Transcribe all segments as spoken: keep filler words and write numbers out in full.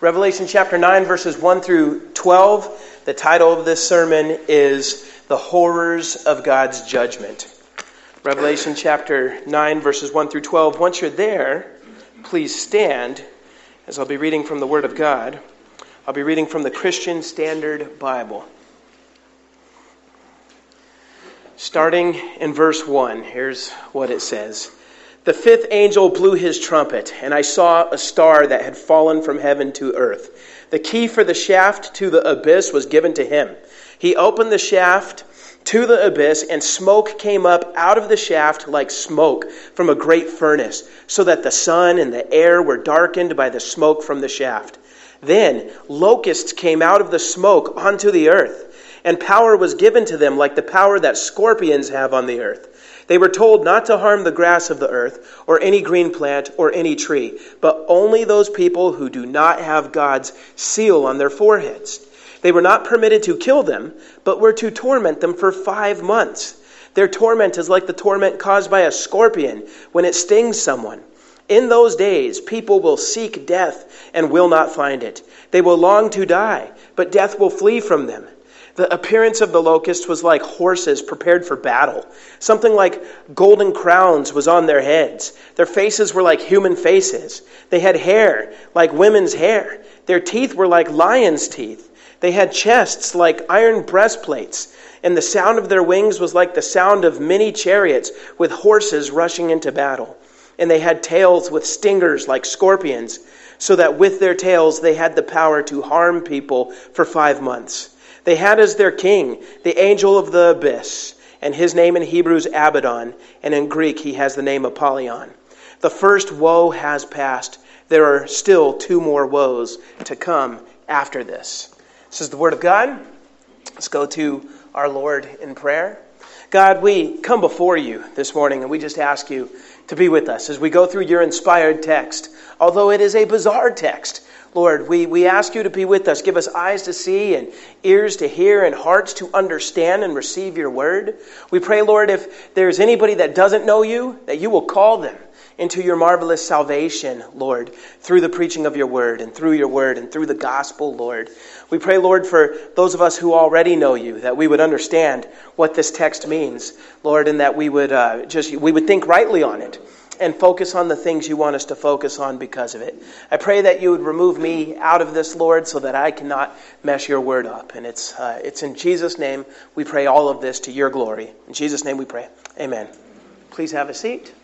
Revelation chapter nine, verses one through twelve. The title of this sermon is The Horrors of God's Judgment. Revelation chapter nine, verses one through twelve. Once you're there, please stand as I'll be reading from the Word of God. I'll be reading from the Christian Standard Bible. Starting in verse one, here's what it says. The fifth angel blew his trumpet, and I saw a star that had fallen from heaven to earth. The key for the shaft to the abyss was given to him. He opened the shaft to the abyss, and smoke came up out of the shaft like smoke from a great furnace, so that the sun and the air were darkened by the smoke from the shaft. Then locusts came out of the smoke onto the earth, and power was given to them like the power that scorpions have on the earth. They were told not to harm the grass of the earth, or any green plant, or any tree, but only those people who do not have God's seal on their foreheads. They were not permitted to kill them, but were to torment them for five months. Their torment is like the torment caused by a scorpion when it stings someone. In those days, people will seek death and will not find it. They will long to die, but death will flee from them. The appearance of the locusts was like horses prepared for battle. Something like golden crowns was on their heads. Their faces were like human faces. They had hair like women's hair. Their teeth were like lions' teeth. They had chests like iron breastplates. And the sound of their wings was like the sound of many chariots with horses rushing into battle. And they had tails with stingers like scorpions, so that with their tails they had the power to harm people for five months. They had as their king the angel of the abyss, and his name in Hebrew is Abaddon, and in Greek he has the name Apollyon. The first woe has passed. There are still two more woes to come after this. This is the word of God. Let's go to our Lord in prayer. God, we come before you this morning, and we just ask you to be with us as we go through your inspired text. Although it is a bizarre text, Lord, we, we ask you to be with us. Give us eyes to see and ears to hear and hearts to understand and receive your word. We pray, Lord, if there's anybody that doesn't know you, that you will call them into your marvelous salvation, Lord, through the preaching of your word and through your word and through the gospel, Lord. We pray, Lord, for those of us who already know you, that we would understand what this text means, Lord, and that we would uh, just we would think rightly on it and focus on the things you want us to focus on because of it. I pray that you would remove me out of this, Lord, so that I cannot mess your word up. And it's uh, it's in Jesus' name we pray all of this to your glory. In Jesus' name we pray. Amen. Please have a seat.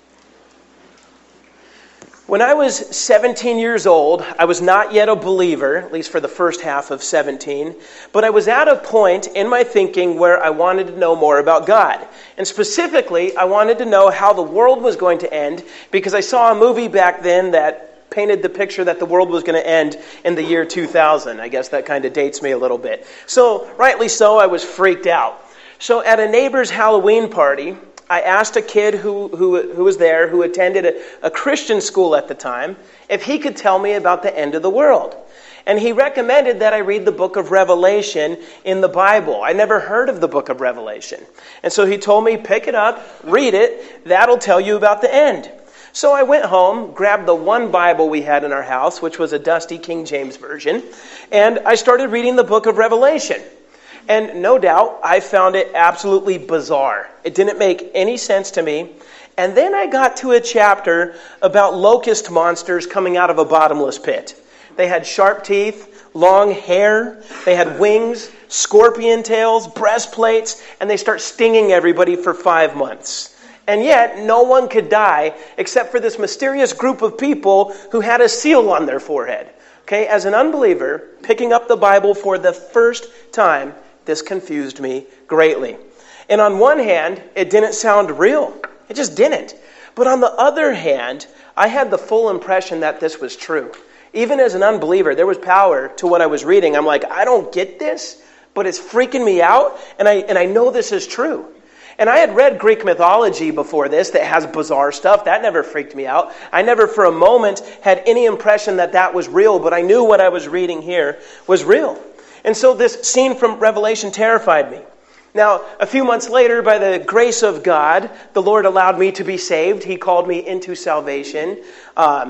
When I was seventeen years old, I was not yet a believer, at least for the first half of seventeen, but I was at a point in my thinking where I wanted to know more about God. And specifically, I wanted to know how the world was going to end, because I saw a movie back then that painted the picture that the world was going to end in the year two thousand. I guess that kind of dates me a little bit. So, rightly so, I was freaked out. So at a neighbor's Halloween party, I asked a kid who who, who was there, who attended a, a Christian school at the time, if he could tell me about the end of the world. And he recommended that I read the book of Revelation in the Bible. I never heard of the book of Revelation. And so he told me, pick it up, read it, that'll tell you about the end. So I went home, grabbed the one Bible we had in our house, which was a dusty King James version, and I started reading the book of Revelation. And no doubt, I found it absolutely bizarre. It didn't make any sense to me. And then I got to a chapter about locust monsters coming out of a bottomless pit. They had sharp teeth, long hair, they had wings, scorpion tails, breastplates, and they start stinging everybody for five months. And yet, no one could die except for this mysterious group of people who had a seal on their forehead. Okay, as an unbeliever, picking up the Bible for the first time, this confused me greatly. And on one hand, it didn't sound real. It just didn't. But on the other hand, I had the full impression that this was true. Even as an unbeliever, there was power to what I was reading. I'm like, I don't get this, but it's freaking me out, and I and I know this is true. And I had read Greek mythology before this that has bizarre stuff. That never freaked me out. I never for a moment had any impression that that was real, but I knew what I was reading here was real. And so this scene from Revelation terrified me. Now, a few months later, by the grace of God, the Lord allowed me to be saved. He called me into salvation. Um,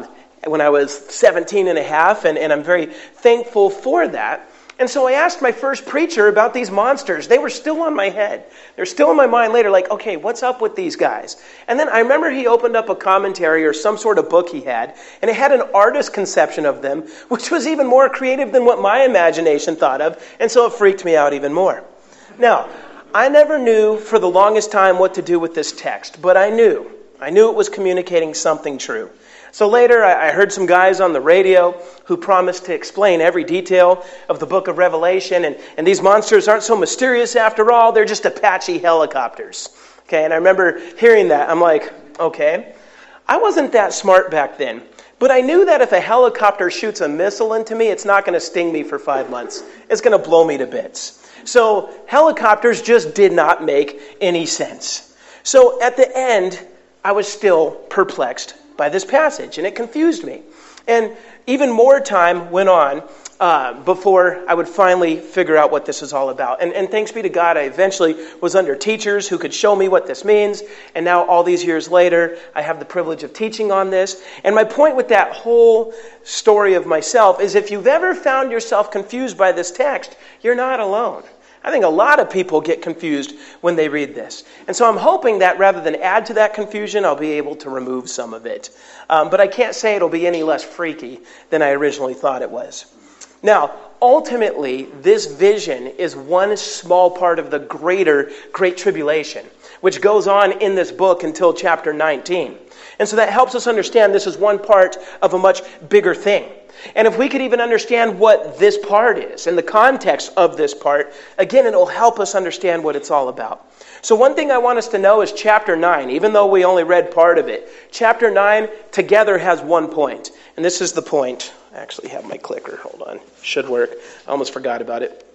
when I was seventeen and a half, and, and I'm very thankful for that. And so I asked my first preacher about these monsters. They were still on my head. They're still in my mind later, like, okay, what's up with these guys? And then I remember he opened up a commentary or some sort of book he had, and it had an artist's conception of them, which was even more creative than what my imagination thought of, and so it freaked me out even more. Now, I never knew for the longest time what to do with this text, but I knew. I knew it was communicating something true. So later, I heard some guys on the radio who promised to explain every detail of the book of Revelation, and, and these monsters aren't so mysterious after all, they're just Apache helicopters. Okay, and I remember hearing that. I'm like, okay. I wasn't that smart back then, but I knew that if a helicopter shoots a missile into me, it's not going to sting me for five months. It's going to blow me to bits. So helicopters just did not make any sense. So at the end, I was still perplexed by this passage, and it confused me. And even more time went on uh, before I would finally figure out what this is all about. And, and thanks be to God, I eventually was under teachers who could show me what this means. And now, all these years later, I have the privilege of teaching on this. And my point with that whole story of myself is if you've ever found yourself confused by this text, you're not alone. I think a lot of people get confused when they read this. And so I'm hoping that rather than add to that confusion, I'll be able to remove some of it. Um, but I can't say it'll be any less freaky than I originally thought it was. Now, ultimately, this vision is one small part of the greater Great Tribulation, which goes on in this book until chapter nineteen. And so that helps us understand this is one part of a much bigger thing. And if we could even understand what this part is and the context of this part, again, it'll help us understand what it's all about. So one thing I want us to know is chapter nine, even though we only read part of it. Chapter nine together has one point. And this is the point. I actually have my clicker. Hold on. Should work. I almost forgot about it.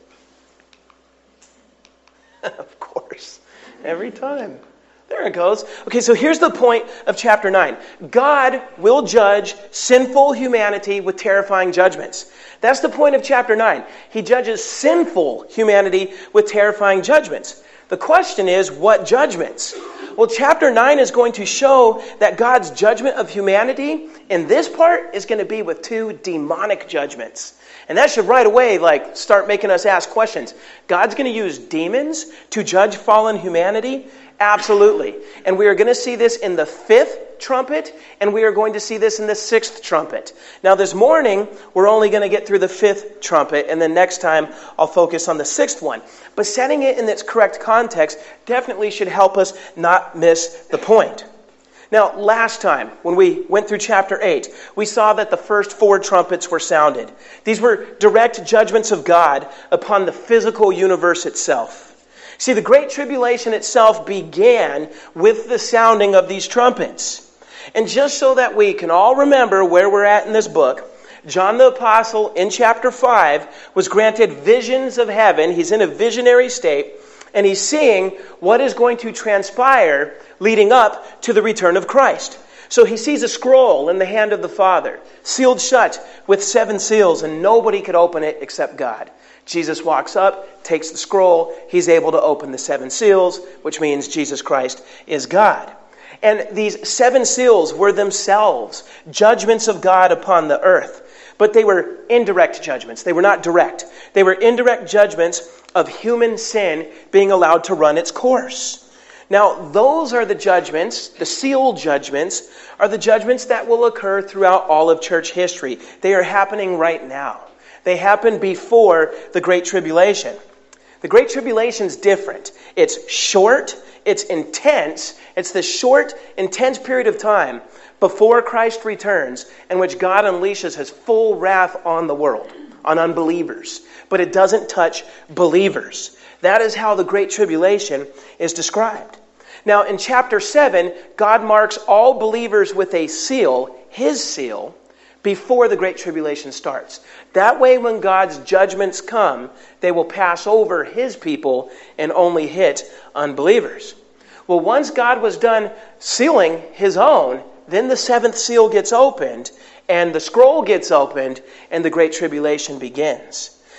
Of course. Every time. There it goes. Okay, so here's the point of chapter nine. God will judge sinful humanity with terrifying judgments. That's the point of chapter nine. He judges sinful humanity with terrifying judgments. The question is, what judgments? Well, chapter nine is going to show that God's judgment of humanity in this part is going to be with two demonic judgments. And that should right away like start making us ask questions. God's going to use demons to judge fallen humanity? Absolutely. And we are going to see this in the fifth trumpet, and we are going to see this in the sixth trumpet. Now this morning, we're only going to get through the fifth trumpet, and then next time I'll focus on the sixth one. But setting it in its correct context definitely should help us not miss the point. Now, last time, when we went through chapter eight, we saw that the first four trumpets were sounded. These were direct judgments of God upon the physical universe itself. See, the Great Tribulation itself began with the sounding of these trumpets. And just so that we can all remember where we're at in this book, John the Apostle in chapter five was granted visions of heaven. He's in a visionary state, and he's seeing what is going to transpire leading up to the return of Christ. So he sees a scroll in the hand of the Father, sealed shut with seven seals, and nobody could open it except God. Jesus walks up, takes the scroll, he's able to open the seven seals, which means Jesus Christ is God. And these seven seals were themselves judgments of God upon the earth. But they were indirect judgments. They were not direct. They were indirect judgments of human sin being allowed to run its course. Now, those are the judgments, the sealed judgments, are the judgments that will occur throughout all of church history. They are happening right now. They happened before the Great Tribulation. The Great Tribulation is different. It's short, it's intense, it's the short, intense period of time before Christ returns in which God unleashes his full wrath on the world, on unbelievers. But it doesn't touch believers. That is how the Great Tribulation is described. Now, in chapter seven, God marks all believers with a seal, his seal, before the Great Tribulation starts. That way, when God's judgments come, they will pass over his people and only hit unbelievers. Well, once God was done sealing his own, then the seventh seal gets opened, and the scroll gets opened, and the Great Tribulation begins.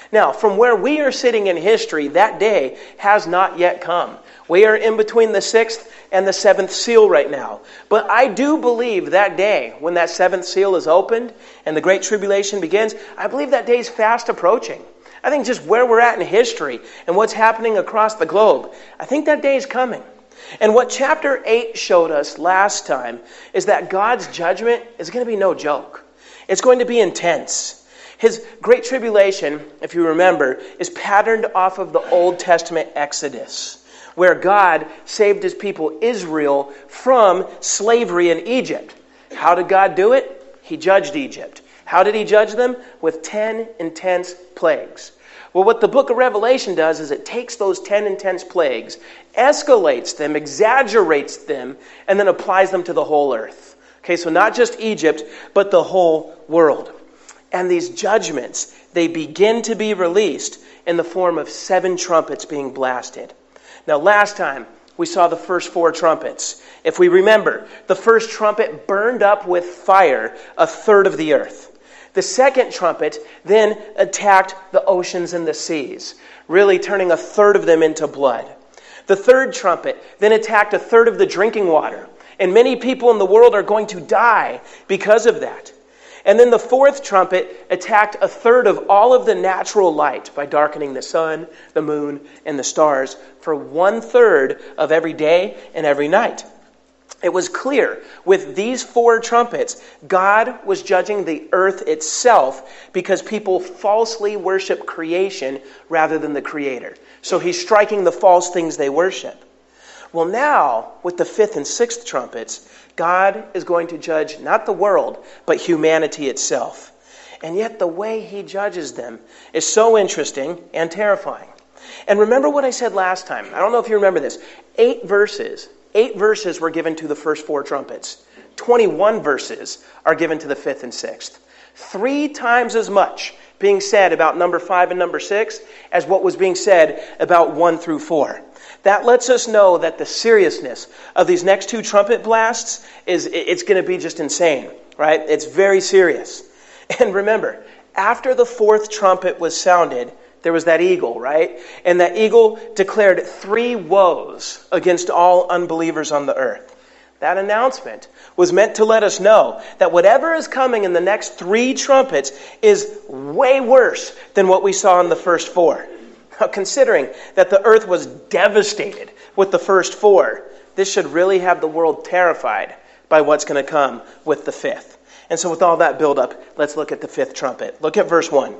Now, from where we are sitting in history, that day has not yet come. We are in between the sixth and the seventh seal right now. But I do believe that day, when that seventh seal is opened and the Great Tribulation begins, I believe that day is fast approaching. I think just where we're at in history and what's happening across the globe, I think that day is coming. And what chapter eight showed us last time is that God's judgment is going to be no joke. It's going to be intense. His Great Tribulation, if you remember, is patterned off of the Old Testament Exodus, where God saved his people Israel from slavery in Egypt. How did God do it? He judged Egypt. How did he judge them? With ten intense plagues. Well, what the book of Revelation does is it takes those ten intense plagues, escalates them, exaggerates them, and then applies them to the whole earth. Okay, so not just Egypt, but the whole world. And these judgments, they begin to be released in the form of seven trumpets being blasted. Now, last time, we saw the first four trumpets. If we remember, the first trumpet burned up with fire a third of the earth. The second trumpet then attacked the oceans and the seas, really turning a third of them into blood. The third trumpet then attacked a third of the drinking water, and many people in the world are going to die because of that. And then the fourth trumpet attacked a third of all of the natural light by darkening the sun, the moon, and the stars for one third of every day and every night. It was clear with these four trumpets, God was judging the earth itself because people falsely worship creation rather than the Creator. So he's striking the false things they worship. Well, now, with the fifth and sixth trumpets, God is going to judge not the world, but humanity itself. And yet the way he judges them is so interesting and terrifying. And remember what I said last time. I don't know if you remember this. Eight verses. Eight verses were given to the first four trumpets. twenty-one verses are given to the fifth and sixth. Three times as much being said about number five and number six as what was being said about one through four. That lets us know that the seriousness of these next two trumpet blasts is it's going to be just insane, right? It's very serious. And remember, after the fourth trumpet was sounded, there was that eagle, right? And that eagle declared three woes against all unbelievers on the earth. That announcement was meant to let us know that whatever is coming in the next three trumpets is way worse than what we saw in the first four. Now, considering that the earth was devastated with the first four, this should really have the world terrified by what's going to come with the fifth. And so with all that buildup, let's look at the fifth trumpet. Look at verse one.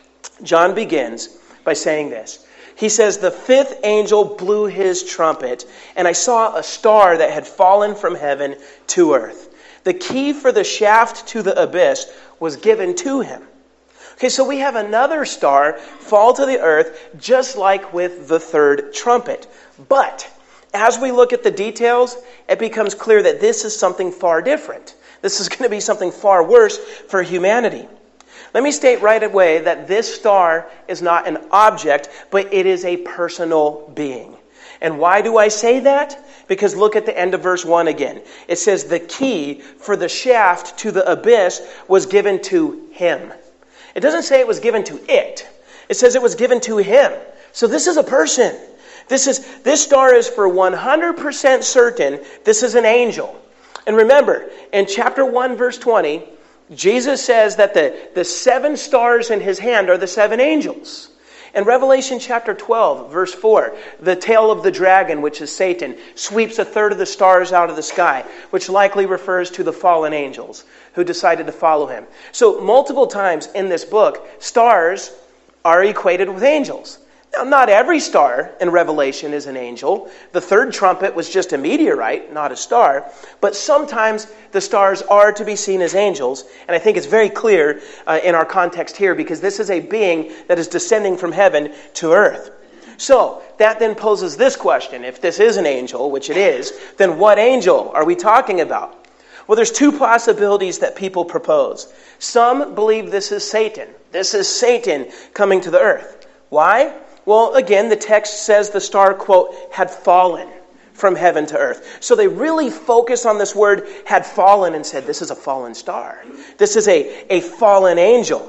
John begins by saying this. He says, "The fifth angel blew his trumpet, and I saw a star that had fallen from heaven to earth. The key for the shaft to the abyss was given to him." Okay, so we have another star fall to the earth, just like with the third trumpet. But as we look at the details, it becomes clear that this is something far different. This is going to be something far worse for humanity. Let me state right away that this star is not an object, but it is a personal being. And why do I say that? Because look at the end of verse one again. It says the key for the shaft to the abyss was given to him. It doesn't say it was given to it. It says it was given to him. So this is a person. This is this star is for one hundred percent certain this is an angel. And remember, in chapter one, verse twenty, Jesus says that the, the seven stars in his hand are the seven angels. In Revelation chapter twelve, verse four, the tail of the dragon, which is Satan, sweeps a third of the stars out of the sky, which likely refers to the fallen angels who decided to follow him. So multiple times in this book, stars are equated with angels. Now, not every star in Revelation is an angel. The third trumpet was just a meteorite, not a star. But sometimes the stars are to be seen as angels. And I think it's very clear uh, in our context here because this is a being that is descending from heaven to earth. So that then poses this question. If this is an angel, which it is, then what angel are we talking about? Well, there's two possibilities that people propose. Some believe this is Satan. This is Satan coming to the earth. Why? Well, again, the text says the star, quote, had fallen from heaven to earth. So they really focus on this word had fallen and said, this is a fallen star. This is a, a fallen angel.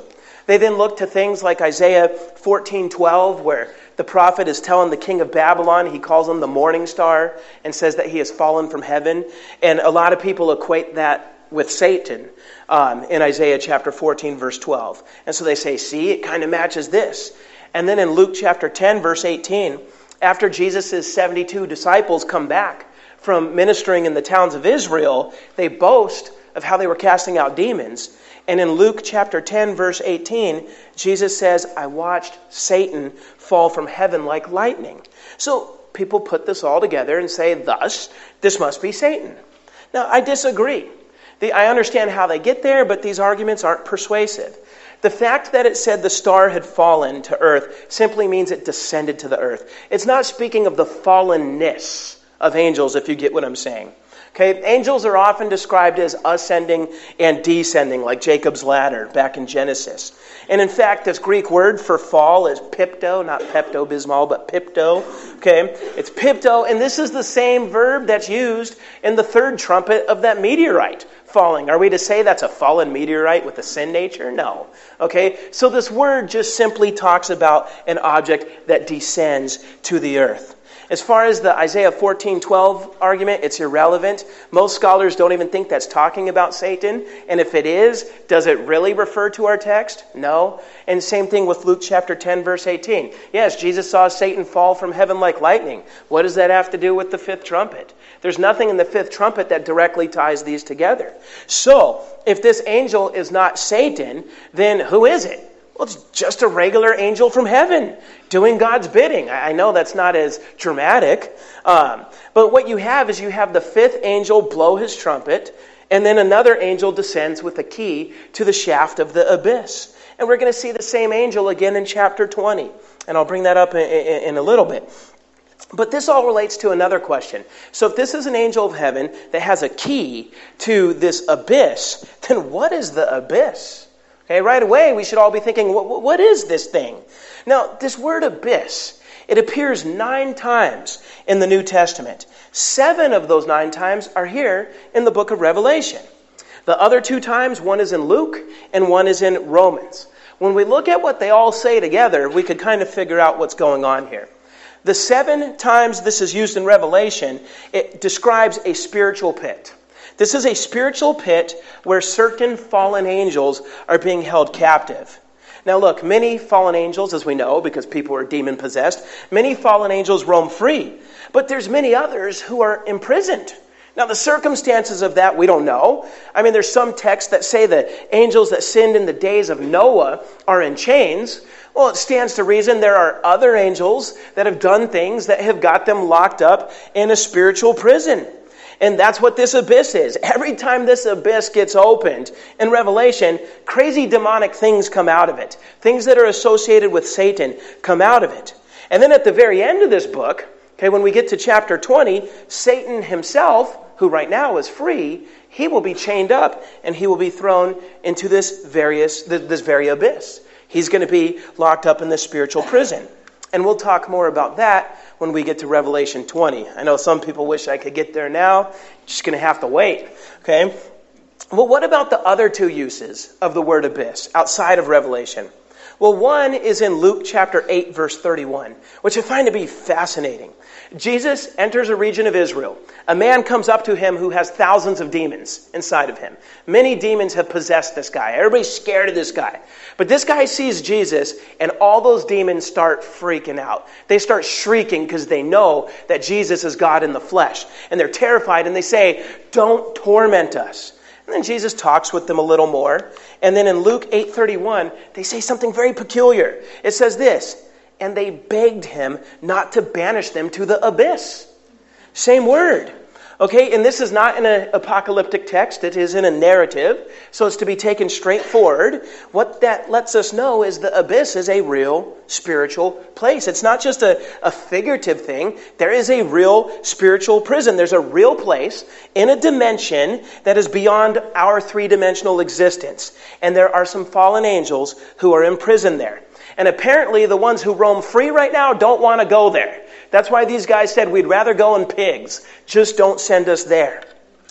They then look to things like Isaiah fourteen twelve, where the prophet is telling the king of Babylon, he calls him the morning star and says that he has fallen from heaven. And a lot of people equate that with Satan um, in Isaiah chapter fourteen, verse twelve. And so they say, see, it kind of matches this. And then in Luke chapter ten, verse eighteen, after Jesus' seventy-two disciples come back from ministering in the towns of Israel, they boast of how they were casting out demons. And in Luke chapter ten, verse eighteen, Jesus says, I watched Satan fall from heaven like lightning. So people put this all together and say, thus, this must be Satan. Now, I disagree. The, I understand how they get there, but these arguments aren't persuasive. The fact that it said the star had fallen to earth simply means it descended to the earth. It's not speaking of the fallenness of angels, if you get what I'm saying. Okay, angels are often described as ascending and descending, like Jacob's ladder back in Genesis. And in fact, this Greek word for fall is pipto, not Pepto-Bismol, but pipto. Okay, it's pipto, and this is the same verb that's used in the third trumpet of that meteorite falling. Are we to say that's a fallen meteorite with a sin nature? No. Okay, so this word just simply talks about an object that descends to the earth. As far as the Isaiah fourteen twelve argument, it's irrelevant. Most scholars don't even think that's talking about Satan. And if it is, does it really refer to our text? No. And same thing with Luke chapter ten, verse eighteen. Yes, Jesus saw Satan fall from heaven like lightning. What does that have to do with the fifth trumpet? There's nothing in the fifth trumpet that directly ties these together. So, if this angel is not Satan, then who is it? Well, it's just a regular angel from heaven doing God's bidding. I know that's not as dramatic. Um, but what you have is you have the fifth angel blow his trumpet, and then another angel descends with a key to the shaft of the abyss. And we're going to see the same angel again in chapter twenty. And I'll bring that up in, in, in a little bit. But this all relates to another question. So if this is an angel of heaven that has a key to this abyss, then what is the abyss? Okay, right away, we should all be thinking, what, what is this thing? Now, this word abyss, it appears nine times in the New Testament. Seven of those nine times are here in the book of Revelation. The other two times, one is in Luke and one is in Romans. When we look at what they all say together, we could kind of figure out what's going on here. The seven times this is used in Revelation, it describes a spiritual pit. This is a spiritual pit where certain fallen angels are being held captive. Now look, many fallen angels, as we know, because people are demon-possessed, many fallen angels roam free. But there's many others who are imprisoned. Now the circumstances of that, we don't know. I mean, there's some texts that say the angels that sinned in the days of Noah are in chains. Well, it stands to reason there are other angels that have done things that have got them locked up in a spiritual prison. And that's what this abyss is. Every time this abyss gets opened in Revelation, crazy demonic things come out of it. Things that are associated with Satan come out of it. And then at the very end of this book, okay, when we get to chapter twenty, Satan himself, who right now is free, he will be chained up and he will be thrown into this various this very abyss. He's going to be locked up in this spiritual prison. And we'll talk more about that when we get to Revelation twenty. I know some people wish I could get there now. Just going to have to wait. Okay? Well, what about the other two uses of the word abyss outside of Revelation? Well, one is in Luke chapter eight, verse thirty-one, which I find to be fascinating. Jesus enters a region of Israel. A man comes up to him who has thousands of demons inside of him. Many demons have possessed this guy. Everybody's scared of this guy. But this guy sees Jesus, and all those demons start freaking out. They start shrieking because they know that Jesus is God in the flesh. And they're terrified, and they say, "Don't torment us." And then Jesus talks with them a little more. And then in Luke eight thirty-one, they say something very peculiar. It says this, "And they begged him not to banish them to the abyss." Same word. Okay, and this is not in an apocalyptic text. It is in a narrative, so it's to be taken straightforward. What that lets us know is the abyss is a real spiritual place. It's not just a, a figurative thing. There is a real spiritual prison. There's a real place in a dimension that is beyond our three-dimensional existence. And there are some fallen angels who are imprisoned there. And apparently the ones who roam free right now don't want to go there. That's why these guys said, we'd rather go in pigs. Just don't send us there.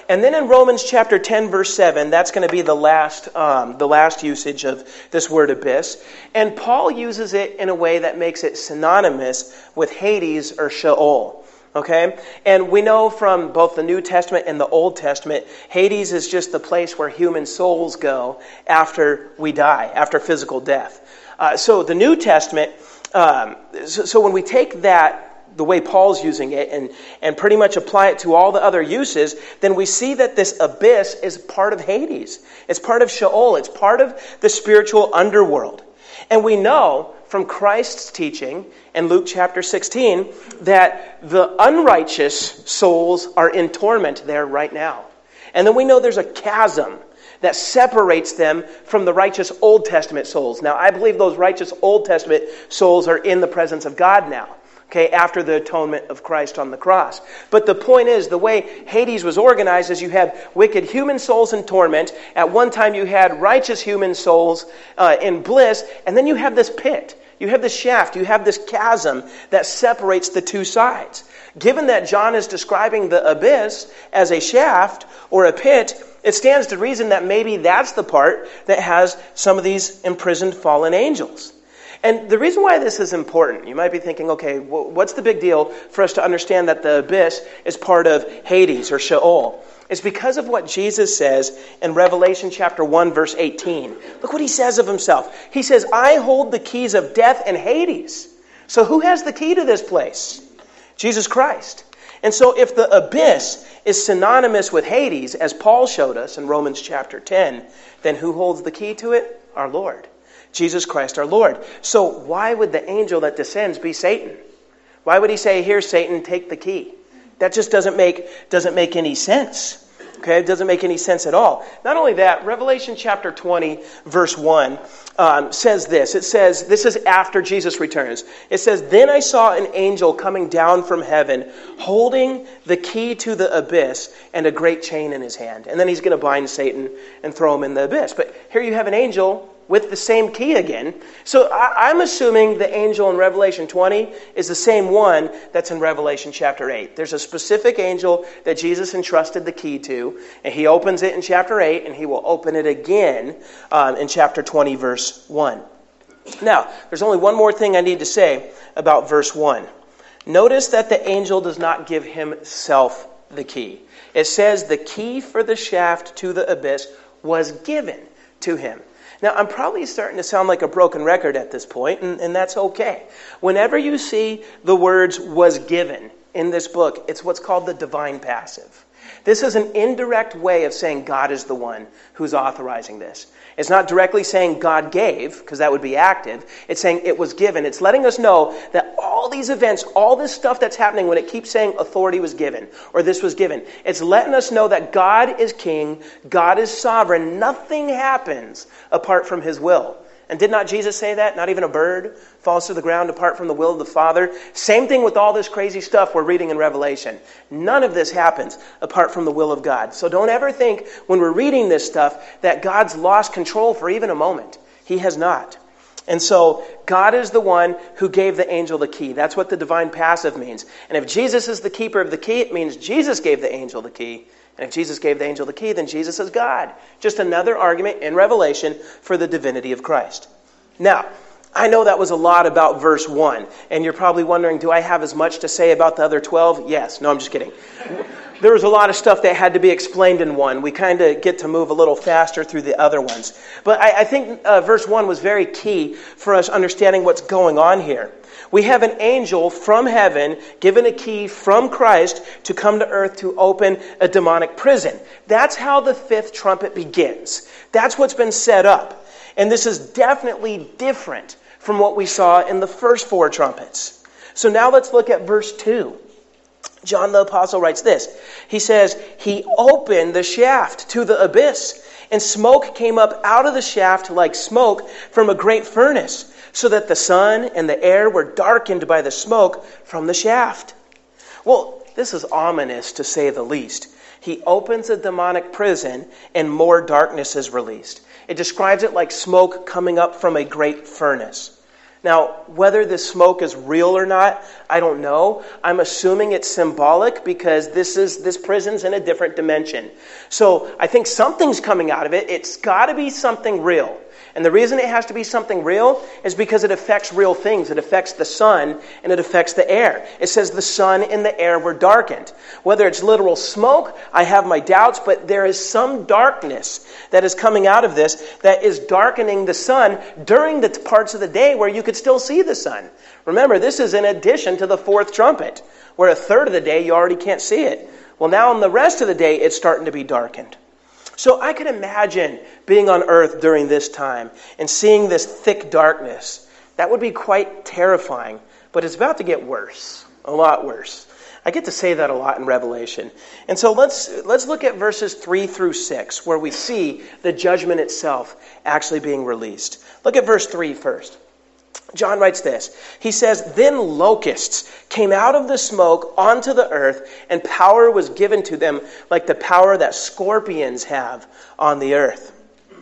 And then in Romans chapter ten, verse seven, that's going to be the last, um, the last usage of this word abyss. And Paul uses it in a way that makes it synonymous with Hades or Sheol. Okay? And we know from both the New Testament and the Old Testament, Hades is just the place where human souls go after we die, after physical death. Uh, so the New Testament, um, so, so when we take that, the way Paul's using it, and, and pretty much apply it to all the other uses, then we see that this abyss is part of Hades. It's part of Sheol. It's part of the spiritual underworld. And we know from Christ's teaching in Luke chapter sixteen that the unrighteous souls are in torment there right now. And then we know there's a chasm that separates them from the righteous Old Testament souls. Now, I believe those righteous Old Testament souls are in the presence of God now. Okay, after the atonement of Christ on the cross. But the point is, the way Hades was organized is you had wicked human souls in torment. At one time you had righteous human souls uh, in bliss. And then you have this pit. You have this shaft. You have this chasm that separates the two sides. Given that John is describing the abyss as a shaft or a pit, it stands to reason that maybe that's the part that has some of these imprisoned fallen angels. And the reason why this is important, you might be thinking, okay, what's the big deal for us to understand that the abyss is part of Hades or Sheol? It's because of what Jesus says in Revelation chapter one, verse eighteen. Look what he says of himself. He says, I hold the keys of death and Hades. So who has the key to this place? Jesus Christ. And so if the abyss is synonymous with Hades, as Paul showed us in Romans chapter ten, then who holds the key to it? Our Lord. Jesus Christ our Lord. So why would the angel that descends be Satan? Why would he say, here, Satan, take the key? That just doesn't make, doesn't make any sense. Okay, it doesn't make any sense at all. Not only that, Revelation chapter twenty, verse one, um, says this. It says, this is after Jesus returns. It says, then I saw an angel coming down from heaven, holding the key to the abyss and a great chain in his hand. And then he's going to bind Satan and throw him in the abyss. But here you have an angel with the same key again. So I, I'm assuming the angel in Revelation twenty is the same one that's in Revelation chapter eight. There's a specific angel that Jesus entrusted the key to, and he opens it in chapter eight, and he will open it again um, in chapter twenty, verse one. Now, there's only one more thing I need to say about verse one. Notice that the angel does not give himself the key. It says the key for the shaft to the abyss was given to him. Now, I'm probably starting to sound like a broken record at this point, and, and that's okay. Whenever you see the words was given in this book, it's what's called the divine passive. This is an indirect way of saying God is the one who's authorizing this. It's not directly saying God gave, because that would be active. It's saying it was given. It's letting us know that all these events, all this stuff that's happening when it keeps saying authority was given, or this was given, it's letting us know that God is king, God is sovereign. Nothing happens apart from his will. And did not Jesus say that? Not even a bird falls to the ground apart from the will of the Father. Same thing with all this crazy stuff we're reading in Revelation. None of this happens apart from the will of God. So don't ever think when we're reading this stuff that God's lost control for even a moment. He has not. And so God is the one who gave the angel the key. That's what the divine passive means. And if Jesus is the keeper of the key, it means Jesus gave the angel the key. And if Jesus gave the angel the key, then Jesus is God. Just another argument in Revelation for the divinity of Christ. Now, I know that was a lot about verse one. And you're probably wondering, do I have as much to say about the other twelve? Yes. No, I'm just kidding. There was a lot of stuff that had to be explained in one. We kind of get to move a little faster through the other ones. But I, I think uh, verse one was very key for us understanding what's going on here. We have an angel from heaven given a key from Christ to come to earth to open a demonic prison. That's how the fifth trumpet begins. That's what's been set up. And this is definitely different from what we saw in the first four trumpets. So now let's look at verse two. John the Apostle writes this. He says, he opened the shaft to the abyss, and smoke came up out of the shaft like smoke from a great furnace, so that the sun and the air were darkened by the smoke from the shaft. Well, this is ominous to say the least. He opens a demonic prison and more darkness is released. It describes it like smoke coming up from a great furnace. Now, whether this smoke is real or not, I don't know. I'm assuming it's symbolic because this is this prison's in a different dimension. So I think something's coming out of it. It's got to be something real. And the reason it has to be something real is because it affects real things. It affects the sun and it affects the air. It says the sun and the air were darkened. Whether it's literal smoke, I have my doubts, but there is some darkness that is coming out of this that is darkening the sun during the parts of the day where you could still see the sun. Remember, this is in addition to the fourth trumpet, where a third of the day you already can't see it. Well, now in the rest of the day, it's starting to be darkened. So I can imagine being on earth during this time and seeing this thick darkness. That would be quite terrifying, but it's about to get worse, a lot worse. I get to say that a lot in Revelation. And so let's let's look at verses three through six, where we see the judgment itself actually being released. Look at verse three first. John writes this. He says, "Then locusts came out of the smoke onto the earth, and power was given to them like the power that scorpions have on the earth."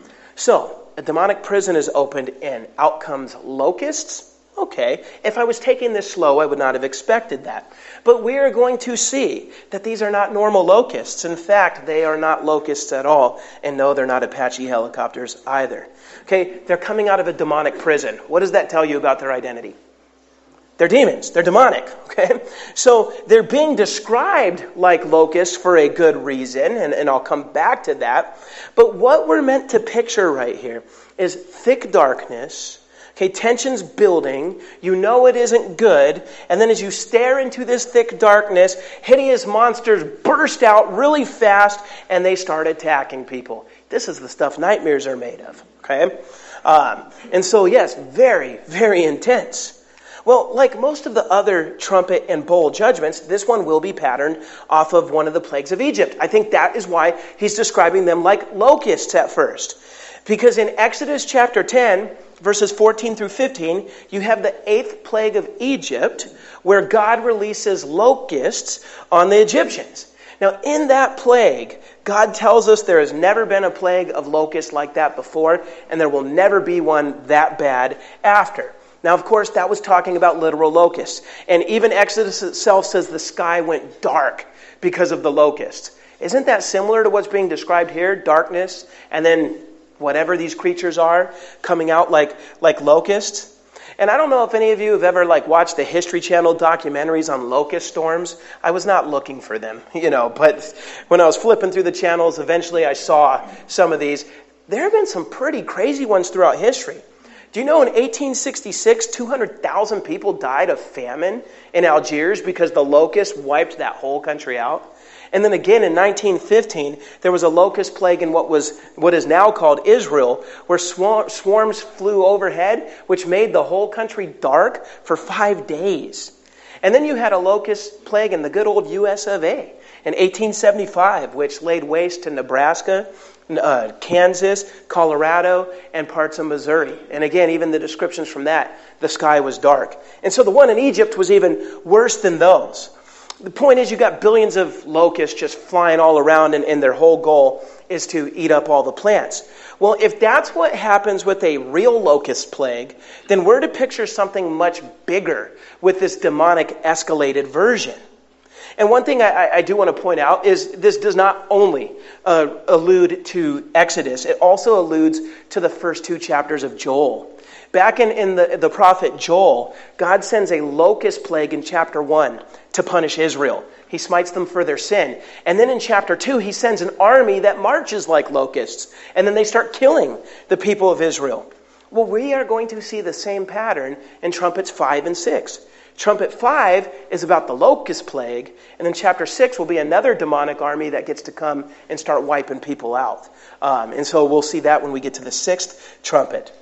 So, a demonic prison is opened, and out comes locusts. Okay, if I was taking this slow, I would not have expected that. But we are going to see that these are not normal locusts. In fact, they are not locusts at all. And no, they're not Apache helicopters either. Okay, they're coming out of a demonic prison. What does that tell you about their identity? They're demons. They're demonic. Okay, so they're being described like locusts for a good reason, and, and I'll come back to that. But what we're meant to picture right here is thick darkness. Okay, tension's building. You know it isn't good. And then as you stare into this thick darkness, hideous monsters burst out really fast and they start attacking people. This is the stuff nightmares are made of. Okay? Um, and so, yes, very, very intense. Well, like most of the other trumpet and bowl judgments, this one will be patterned off of one of the plagues of Egypt. I think that is why he's describing them like locusts at first. Because in Exodus chapter ten, verses fourteen through fifteen, you have the eighth plague of Egypt, where God releases locusts on the Egyptians. Now, in that plague, God tells us there has never been a plague of locusts like that before, and there will never be one that bad after. Now, of course, that was talking about literal locusts. And even Exodus itself says the sky went dark because of the locusts. Isn't that similar to what's being described here? Darkness, and then whatever these creatures are, coming out like, like locusts. And I don't know if any of you have ever like watched the History Channel documentaries on locust storms. I was not looking for them, you know, but when I was flipping through the channels, eventually I saw some of these. There have been some pretty crazy ones throughout history. Do you know in eighteen sixty-six, two hundred thousand people died of famine in Algiers because the locusts wiped that whole country out? And then again in nineteen fifteen, there was a locust plague in what was what is now called Israel, where swarms flew overhead, which made the whole country dark for five days. And then you had a locust plague in the good old U S of A in eighteen seventy-five, which laid waste to Nebraska, uh, Kansas, Colorado, and parts of Missouri. And again, even the descriptions from that, the sky was dark. And so the one in Egypt was even worse than those. The point is, you got billions of locusts just flying all around, and, and their whole goal is to eat up all the plants. Well, if that's what happens with a real locust plague, then we're to picture something much bigger with this demonic escalated version. And one thing I, I do want to point out is this does not only uh, allude to Exodus, it also alludes to the first two chapters of Joel. Back in, in the, the prophet Joel, God sends a locust plague in chapter one to punish Israel. He smites them for their sin. And then in chapter two, he sends an army that marches like locusts. And then they start killing the people of Israel. Well, we are going to see the same pattern in trumpets five and six. Trumpet five is about the locust plague. And then chapter six will be another demonic army that gets to come and start wiping people out. Um, and so we'll see that when we get to the sixth trumpet.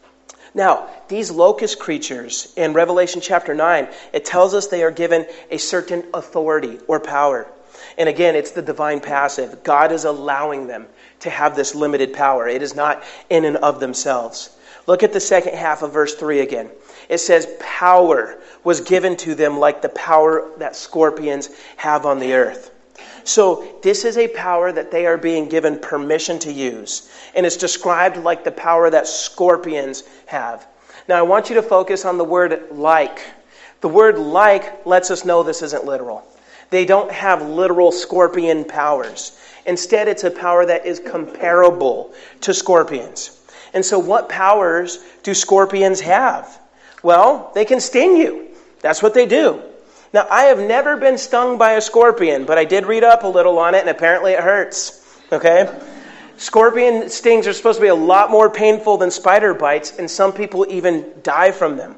Now, these locust creatures in Revelation chapter nine, it tells us they are given a certain authority or power. And again, it's the divine passive. God is allowing them to have this limited power. It is not in and of themselves. Look at the second half of verse three again. It says, power was given to them like the power that scorpions have on the earth. So this is a power that they are being given permission to use. And it's described like the power that scorpions have. Now I want you to focus on the word like. The word like lets us know this isn't literal. They don't have literal scorpion powers. Instead, it's a power that is comparable to scorpions. And so what powers do scorpions have? Well, they can sting you. That's what they do. Now, I have never been stung by a scorpion, but I did read up a little on it, and apparently it hurts. Okay? Scorpion stings are supposed to be a lot more painful than spider bites, and some people even die from them.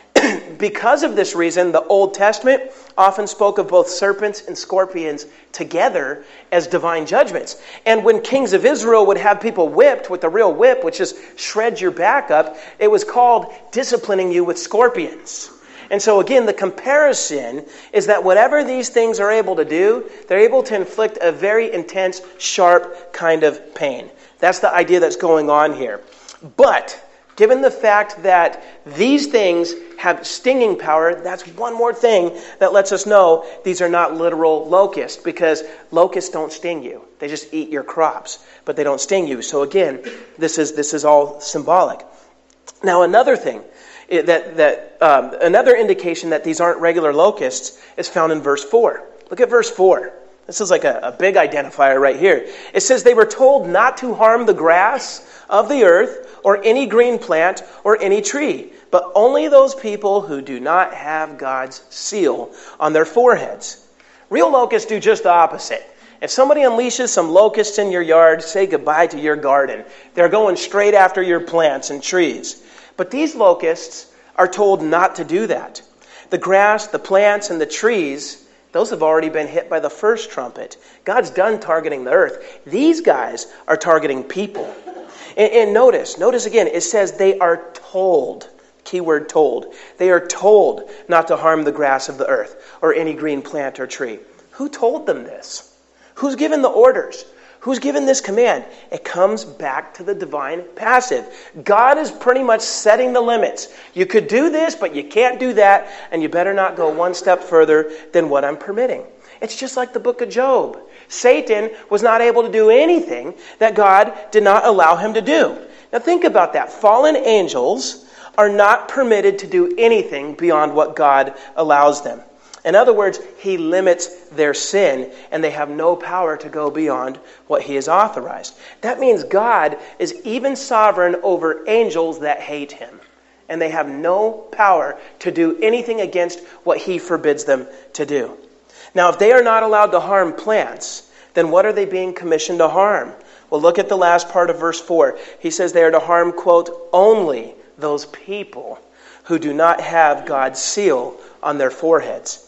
Because of this reason, the Old Testament often spoke of both serpents and scorpions together as divine judgments. And when kings of Israel would have people whipped with the real whip, which just shreds your back up, it was called disciplining you with scorpions. And so again, the comparison is that whatever these things are able to do, they're able to inflict a very intense, sharp kind of pain. That's the idea that's going on here. But given the fact that these things have stinging power, that's one more thing that lets us know these are not literal locusts, because locusts don't sting you. They just eat your crops, but they don't sting you. So again, this is this is all symbolic. Now another thing, that that um, another indication that these aren't regular locusts is found in verse four. Look at verse four. This is like a, a big identifier right here. It says they were told not to harm the grass of the earth or any green plant or any tree, but only those people who do not have God's seal on their foreheads. Real locusts do just the opposite. If somebody unleashes some locusts in your yard, say goodbye to your garden. They're going straight after your plants and trees. But these locusts are told not to do that. The grass, the plants, and the trees, those have already been hit by the first trumpet. God's done targeting the earth. These guys are targeting people. And, and notice, notice again, it says they are told, keyword told. They are told not to harm the grass of the earth or any green plant or tree. Who told them this? Who's given the orders? Who's given this command? It comes back to the divine passive. God is pretty much setting the limits. You could do this, but you can't do that, and you better not go one step further than what I'm permitting. It's just like the book of Job. Satan was not able to do anything that God did not allow him to do. Now think about that. Fallen angels are not permitted to do anything beyond what God allows them. In other words, he limits their sin, and they have no power to go beyond what he has authorized. That means God is even sovereign over angels that hate him, and they have no power to do anything against what he forbids them to do. Now, if they are not allowed to harm plants, then what are they being commissioned to harm? Well, look at the last part of verse four. He says they are to harm, quote, only those people who do not have God's seal on their foreheads.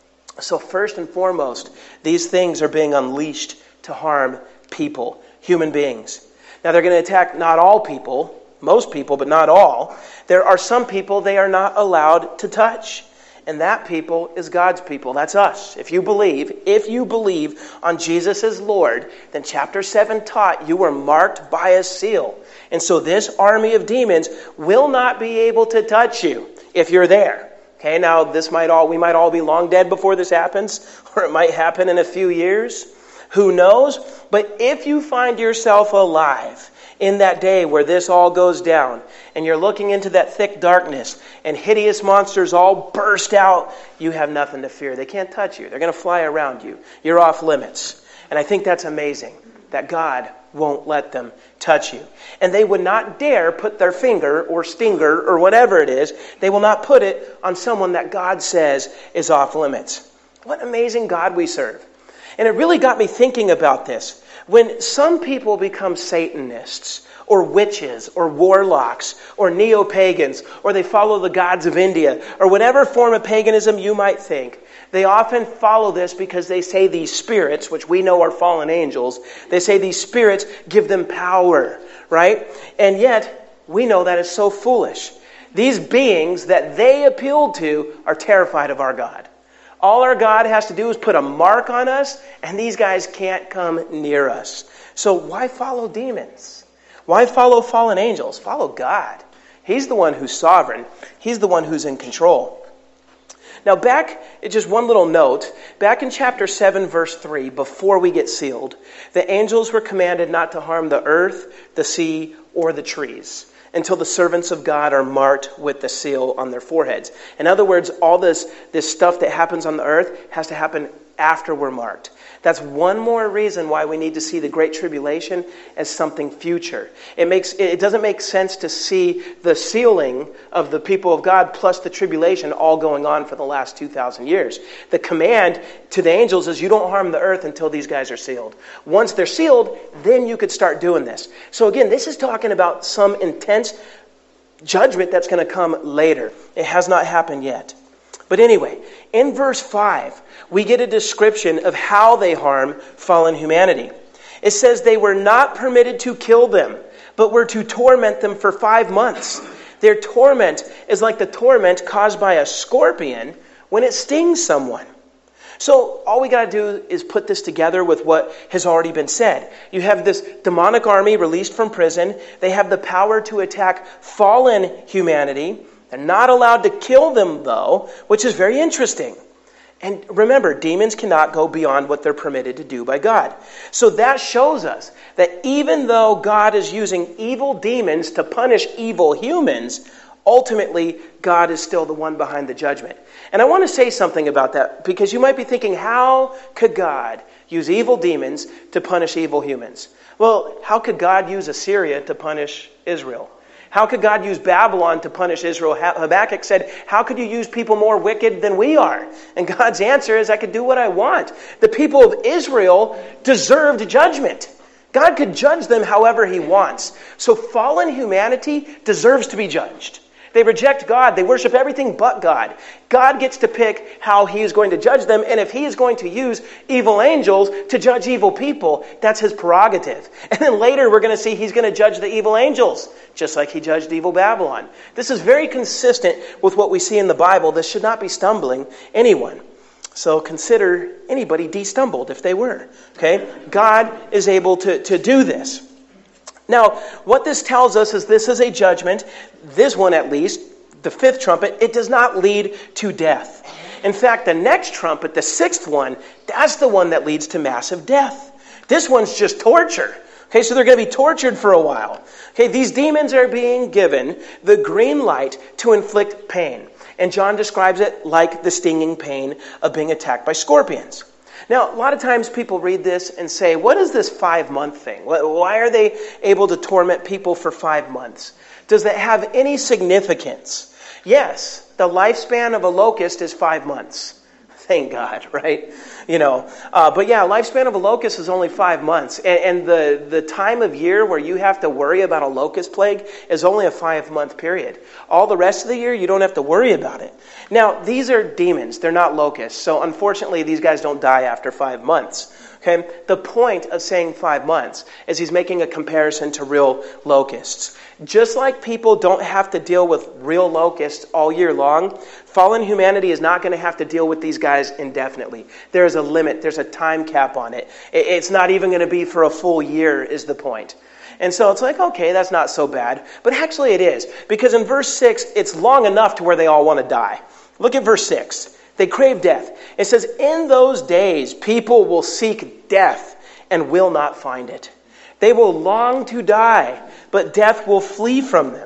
So first and foremost, these things are being unleashed to harm people, human beings. Now they're going to attack not all people, most people, but not all. There are some people they are not allowed to touch. And that people is God's people. That's us. If you believe, if you believe on Jesus as Lord, then chapter seven taught you were marked by a seal. And so this army of demons will not be able to touch you if you're there. Okay, now this might all we might all be long dead before this happens, or it might happen in a few years. Who knows? But if you find yourself alive in that day where this all goes down, and you're looking into that thick darkness, and hideous monsters all burst out, you have nothing to fear. They can't touch you. They're going to fly around you. You're off limits. And I think that's amazing, that God won't let them touch you. And they would not dare put their finger or stinger or whatever it is, they will not put it on someone that God says is off limits. What an amazing God we serve. And it really got me thinking about this. When some people become Satanists or witches or warlocks or neo-pagans, or they follow the gods of India or whatever form of paganism you might think, they often follow this because they say these spirits, which we know are fallen angels, they say these spirits give them power, right? And yet, we know that is so foolish. These beings that they appeal to are terrified of our God. All our God has to do is put a mark on us, and these guys can't come near us. So why follow demons? Why follow fallen angels? Follow God. He's the one who's sovereign. He's the one who's in control. Now back, just one little note, back in chapter seven, verse three, before we get sealed, the angels were commanded not to harm the earth, the sea, or the trees until the servants of God are marked with the seal on their foreheads. In other words, all this, this stuff that happens on the earth has to happen after we're marked. That's one more reason why we need to see the Great Tribulation as something future. It makes it doesn't make sense to see the sealing of the people of God plus the tribulation all going on for the last two thousand years. The command to the angels is you don't harm the earth until these guys are sealed. Once they're sealed, then you could start doing this. So again, this is talking about some intense judgment that's going to come later. It has not happened yet. But anyway, in verse five, we get a description of how they harm fallen humanity. It says they were not permitted to kill them, but were to torment them for five months. Their torment is like the torment caused by a scorpion when it stings someone. So all we got to do is put this together with what has already been said. You have this demonic army released from prison. They have the power to attack fallen humanity. They're not allowed to kill them, though, which is very interesting. And remember, demons cannot go beyond what they're permitted to do by God. So that shows us that even though God is using evil demons to punish evil humans, ultimately, God is still the one behind the judgment. And I want to say something about that, because you might be thinking, how could God use evil demons to punish evil humans? Well, how could God use Assyria to punish Israel? How could God use Babylon to punish Israel? Habakkuk said, how could you use people more wicked than we are? And God's answer is, I could do what I want. The people of Israel deserved judgment. God could judge them however he wants. So fallen humanity deserves to be judged. They reject God. They worship everything but God. God gets to pick how he is going to judge them. And if he is going to use evil angels to judge evil people, that's his prerogative. And then later we're going to see he's going to judge the evil angels, just like he judged evil Babylon. This is very consistent with what we see in the Bible. This should not be stumbling anyone. So consider anybody de-stumbled if they were. Okay? God is able to, to do this. Now, what this tells us is this is a judgment, this one at least, the fifth trumpet, it does not lead to death. In fact, the next trumpet, the sixth one, that's the one that leads to massive death. This one's just torture. Okay, so they're going to be tortured for a while. Okay, these demons are being given the green light to inflict pain. And John describes it like the stinging pain of being attacked by scorpions. Now, a lot of times people read this and say, what is this five-month thing? Why are they able to torment people for five months? Does that have any significance? Yes, the lifespan of a locust is five months. Thank God, right? You know, uh, but yeah, lifespan of a locust is only five months. And, and the, the time of year where you have to worry about a locust plague is only a five-month period. All the rest of the year, you don't have to worry about it. Now, these are demons. They're not locusts. So unfortunately, these guys don't die after five months. Okay? The point of saying five months is he's making a comparison to real locusts. Just like people don't have to deal with real locusts all year long, fallen humanity is not going to have to deal with these guys indefinitely. There is a limit. There's a time cap on it. It's not even going to be for a full year is the point. And so it's like, okay, that's not so bad. But actually it is. Because in verse six, it's long enough to where they all want to die. Look at verse six. They crave death. It says, in those days, people will seek death and will not find it. They will long to die, but death will flee from them.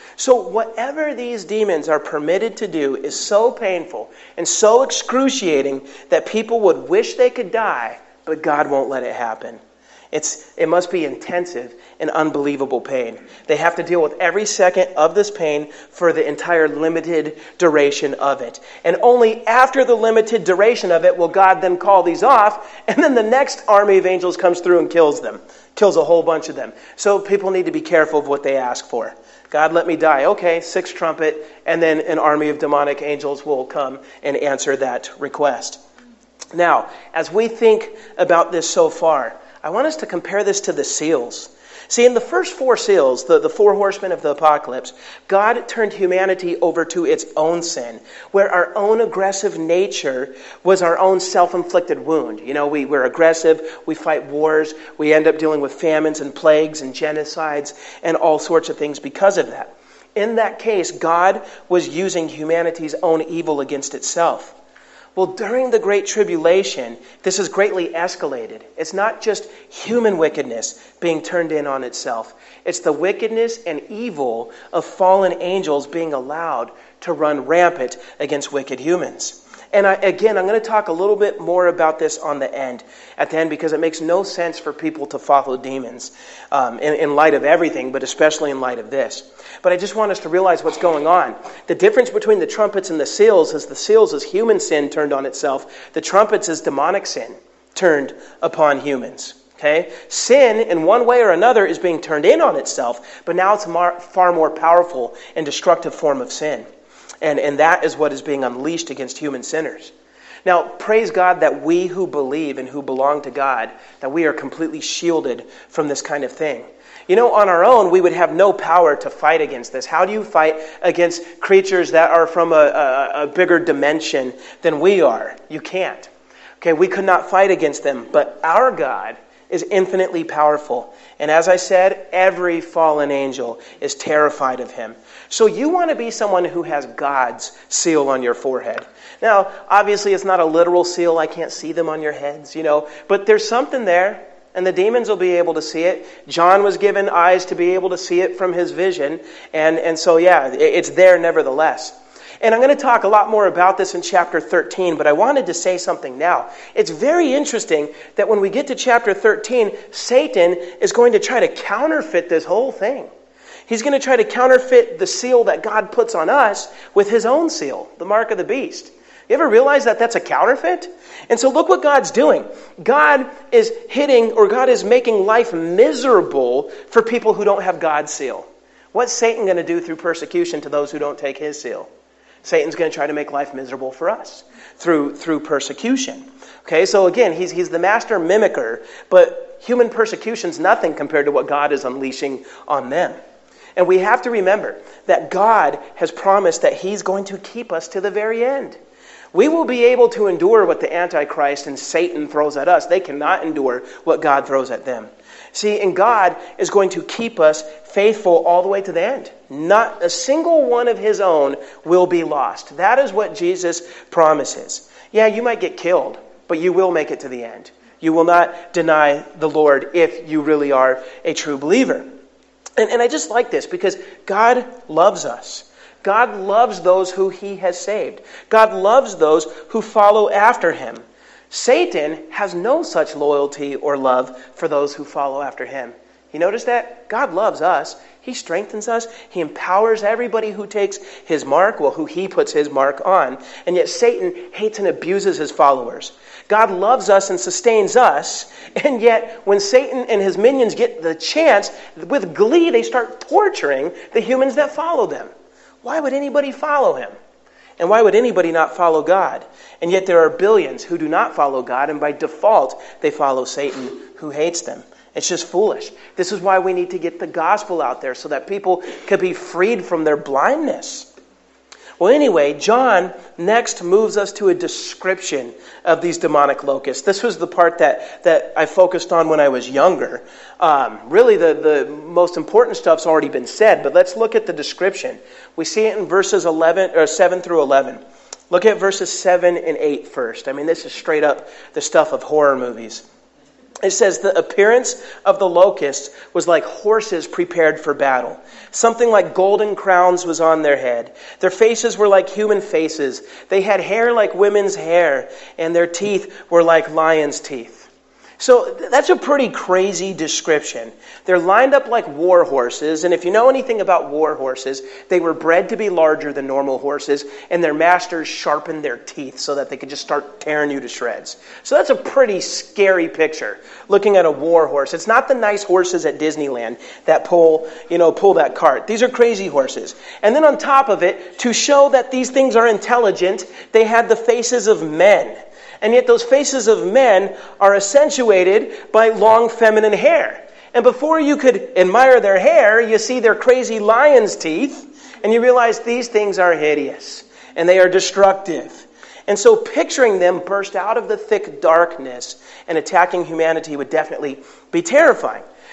So whatever these demons are permitted to do is so painful and so excruciating that people would wish they could die, but God won't let it happen. It's, it must be intensive and unbelievable pain. They have to deal with every second of this pain for the entire limited duration of it. And only after the limited duration of it will God then call these off, and then the next army of angels comes through and kills them. Kills a whole bunch of them. So people need to be careful of what they ask for. God, let me die. Okay, sixth trumpet, and then an army of demonic angels will come and answer that request. Now, as we think about this so far, I want us to compare this to the seals. See, in the first four seals, the, the four horsemen of the apocalypse, God turned humanity over to its own sin, where our own aggressive nature was our own self-inflicted wound. You know, we, we're aggressive, we fight wars, we end up dealing with famines and plagues and genocides and all sorts of things because of that. in that case, God was using humanity's own evil against itself. Well, during the Great Tribulation, this is greatly escalated. It's not just human wickedness being turned in on itself. It's the wickedness and evil of fallen angels being allowed to run rampant against wicked humans. And I, again, I'm going to talk a little bit more about this on the end, at the end, because it makes no sense for people to follow demons um, in, in light of everything, but especially in light of this. But I just want us to realize what's going on. The difference between the trumpets and the seals is the seals is human sin turned on itself. The trumpets is demonic sin turned upon humans. Okay? Sin, in one way or another, is being turned in on itself, but now it's a mar- far more powerful and destructive form of sin. And, and that is what is being unleashed against human sinners. Now, praise God that we who believe and who belong to God, that we are completely shielded from this kind of thing. You know, on our own, we would have no power to fight against this. How do you fight against creatures that are from a, a, a bigger dimension than we are? You can't. Okay, we could not fight against them, but our God is infinitely powerful. And as I said, every fallen angel is terrified of him. So you want to be someone who has God's seal on your forehead. Now, obviously, it's not a literal seal. I can't see them on your heads, you know. But there's something there, and the demons will be able to see it. John was given eyes to be able to see it from his vision. And, and so, yeah, it's there nevertheless. And I'm going to talk a lot more about this in chapter thirteen, but I wanted to say something now. It's very interesting that when we get to chapter thirteen, Satan is going to try to counterfeit this whole thing. He's going to try to counterfeit the seal that God puts on us with his own seal, the mark of the beast. You ever realize that that's a counterfeit? And so look what God's doing. God is hitting, or God is making life miserable for people who don't have God's seal. What's Satan going to do through persecution to those who don't take his seal? Satan's going to try to make life miserable for us through through persecution. Okay, so again, he's he's the master mimicker, but human persecution's nothing compared to what God is unleashing on them. And we have to remember that God has promised that he's going to keep us to the very end. We will be able to endure what the Antichrist and Satan throws at us. They cannot endure what God throws at them. See, and God is going to keep us faithful all the way to the end. Not a single one of his own will be lost. That is what Jesus promises. Yeah, you might get killed, but you will make it to the end. You will not deny the Lord if you really are a true believer. And, and I just like this because God loves us. God loves those who he has saved. God loves those who follow after him. Satan has no such loyalty or love for those who follow after him. You notice that? God loves us. He strengthens us. He empowers everybody who takes his mark, well, who he puts his mark on. And yet Satan hates and abuses his followers. God loves us and sustains us. And yet when Satan and his minions get the chance, with glee, they start torturing the humans that follow them. Why would anybody follow him? And why would anybody not follow God? And yet there are billions who do not follow God, and by default, they follow Satan, who hates them. It's just foolish. This is why we need to get the gospel out there, so that people can be freed from their blindness. Well, anyway, John next moves us to a description of these demonic locusts. This was the part that, that I focused on when I was younger. Um, really, the, the most important stuff's already been said, but let's look at the description. We see it in verses eleven or seven through eleven. Look at verses seven and eight first. I mean, this is straight up the stuff of horror movies. It says, the appearance of the locusts was like horses prepared for battle. Something like golden crowns was on their head. Their faces were like human faces. They had hair like women's hair, and their teeth were like lions' teeth. So that's a pretty crazy description. They're lined up like war horses, and if you know anything about war horses, they were bred to be larger than normal horses, and their masters sharpened their teeth so that they could just start tearing you to shreds. So that's a pretty scary picture, looking at a war horse. It's not the nice horses at Disneyland that pull, you know, pull that cart. These are crazy horses. And then on top of it, to show that these things are intelligent, they had the faces of men. And yet those faces of men are accentuated by long feminine hair. And before you could admire their hair, you see their crazy lion's teeth, and you realize these things are hideous, and they are destructive. And so picturing them burst out of the thick darkness and attacking humanity would definitely be terrifying.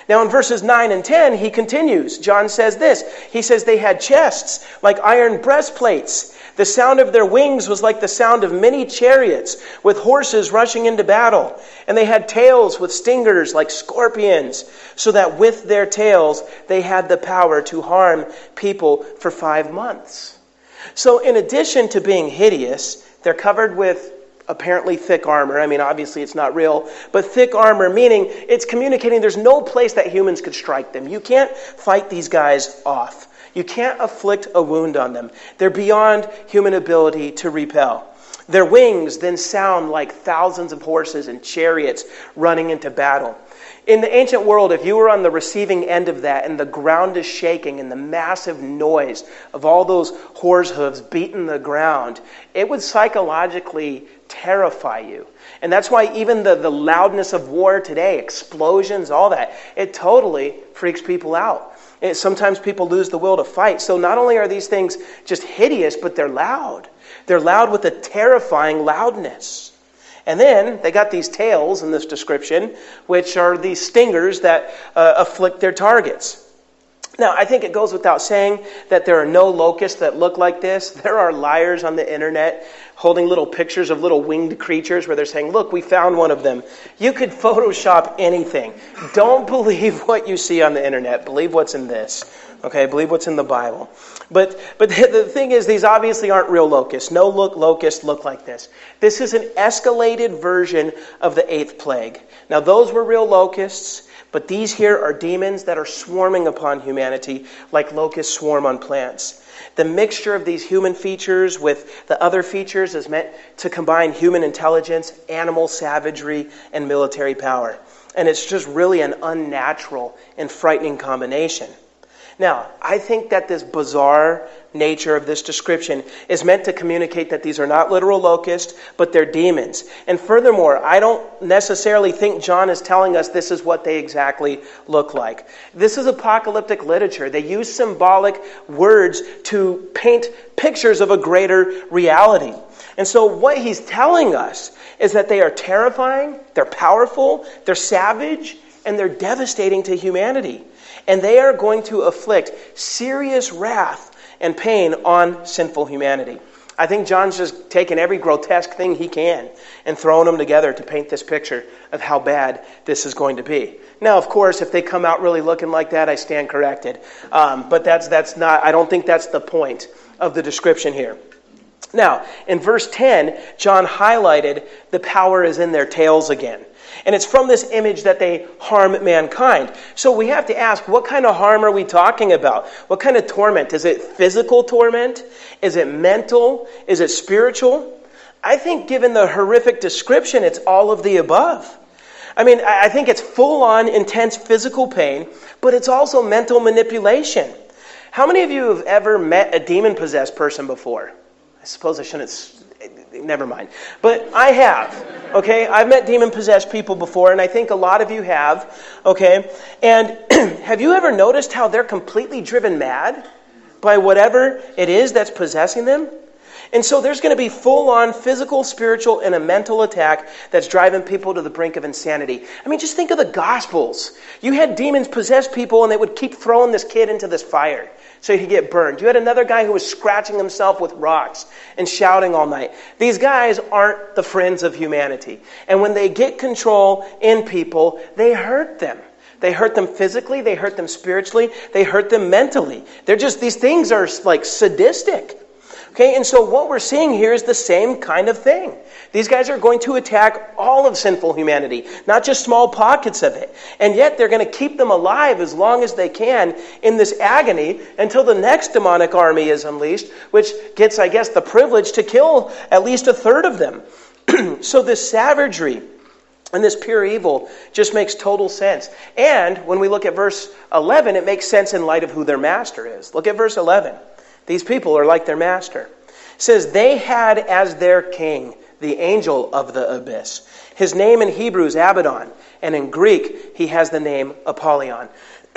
Now in verses nine and ten, he continues. John says this. He says they had chests like iron breastplates. The sound of their wings was like the sound of many chariots with horses rushing into battle. And they had tails with stingers like scorpions, so that with their tails they had the power to harm people for five months. So in addition to being hideous, they're covered with apparently thick armor. I mean, obviously it's not real, but thick armor, meaning it's communicating there's no place that humans could strike them. You can't fight these guys off. You can't afflict a wound on them. They're beyond human ability to repel. Their wings then sound like thousands of horses and chariots running into battle. In the ancient world, if you were on the receiving end of that and the ground is shaking and the massive noise of all those horse hooves beating the ground, it would psychologically terrify you. And that's why even the, the loudness of war today, explosions, all that, it totally freaks people out. And sometimes people lose the will to fight. So not only are these things just hideous, but they're loud. They're loud with a terrifying loudness. And then they got these tails in this description, which are these stingers that uh, afflict their targets. Now, I think it goes without saying that there are no locusts that look like this. There are liars on the internet holding little pictures of little winged creatures where they're saying, look, we found one of them. You could Photoshop anything. Don't believe what you see on the internet. Believe what's in this. Okay, believe what's in the Bible. But but the thing is, these obviously aren't real locusts. No look locusts look like this. This is an escalated version of the eighth plague. Now, those were real locusts, but these here are demons that are swarming upon humanity like locusts swarm on plants. The mixture of these human features with the other features is meant to combine human intelligence, animal savagery, and military power. And it's just really an unnatural and frightening combination. Now, I think that this bizarre nature of this description is meant to communicate that these are not literal locusts, but they're demons. And furthermore, I don't necessarily think John is telling us this is what they exactly look like. This is apocalyptic literature. They use symbolic words to paint pictures of a greater reality. And so what he's telling us is that they are terrifying, they're powerful, they're savage, and they're devastating to humanity. And they are going to afflict serious wrath and pain on sinful humanity. I think John's just taken every grotesque thing he can and throwing them together to paint this picture of how bad this is going to be. Now, of course, if they come out really looking like that, I stand corrected. Um, but that's that's not. I don't think that's the point of the description here. Now, in verse ten, John highlighted the power is in their tails again. And it's from this image that they harm mankind. So we have to ask, what kind of harm are we talking about? What kind of torment? Is it physical torment? Is it mental? Is it spiritual? I think given the horrific description, it's all of the above. I mean, I think it's full-on intense physical pain, but it's also mental manipulation. How many of you have ever met a demon-possessed person before? I suppose I shouldn't... Never mind. But I have, okay? I've met demon-possessed people before, and I think a lot of you have, okay? And have you ever noticed how they're completely driven mad by whatever it is that's possessing them? And so there's going to be full-on physical, spiritual, and a mental attack that's driving people to the brink of insanity. I mean, just think of the Gospels. You had demons possess people, and they would keep throwing this kid into this fire so he could get burned. You had another guy who was scratching himself with rocks and shouting all night. These guys aren't the friends of humanity. And when they get control in people, they hurt them. They hurt them physically, they hurt them spiritually, they hurt them mentally. They're just, these things are like sadistic. Okay, and so what we're seeing here is the same kind of thing. These guys are going to attack all of sinful humanity, not just small pockets of it. And yet they're going to keep them alive as long as they can in this agony until the next demonic army is unleashed, which gets, I guess, the privilege to kill at least a third of them. So this savagery and this pure evil just makes total sense. And when we look at verse eleven, it makes sense in light of who their master is. Look at verse eleven. These people are like their master. It says, they had as their king the angel of the abyss. His name in Hebrew is Abaddon, and in Greek he has the name Apollyon.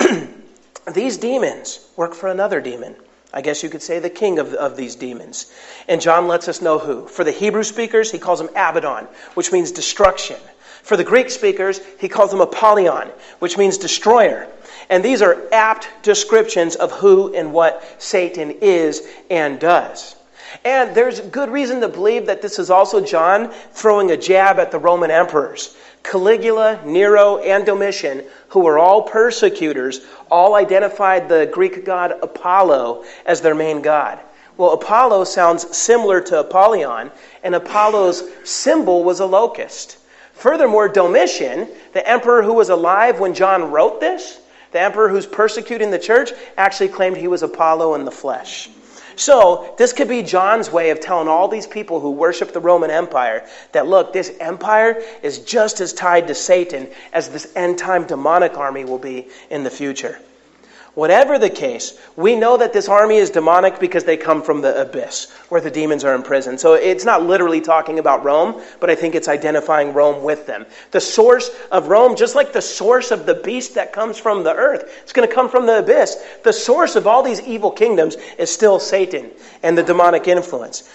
These demons work for another demon. I guess you could say the king of, of these demons. And John lets us know who. For the Hebrew speakers, he calls him Abaddon, which means destruction. For the Greek speakers, he calls him Apollyon, which means destroyer. And these are apt descriptions of who and what Satan is and does. And there's good reason to believe that this is also John throwing a jab at the Roman emperors. Caligula, Nero, and Domitian, who were all persecutors, all identified the Greek god Apollo as their main god. Well, Apollo sounds similar to Apollyon, and Apollo's symbol was a locust. Furthermore, Domitian, the emperor who was alive when John wrote this, the emperor who's persecuting the church, actually claimed he was Apollo in the flesh. So this could be John's way of telling all these people who worship the Roman Empire that, look, this empire is just as tied to Satan as this end-time demonic army will be in the future. Whatever the case, we know that this army is demonic because they come from the abyss, where the demons are imprisoned. So it's not literally talking about Rome, but I think it's identifying Rome with them. The source of Rome, just like the source of the beast that comes from the earth, it's going to come from the abyss. The source of all these evil kingdoms is still Satan and the demonic influence.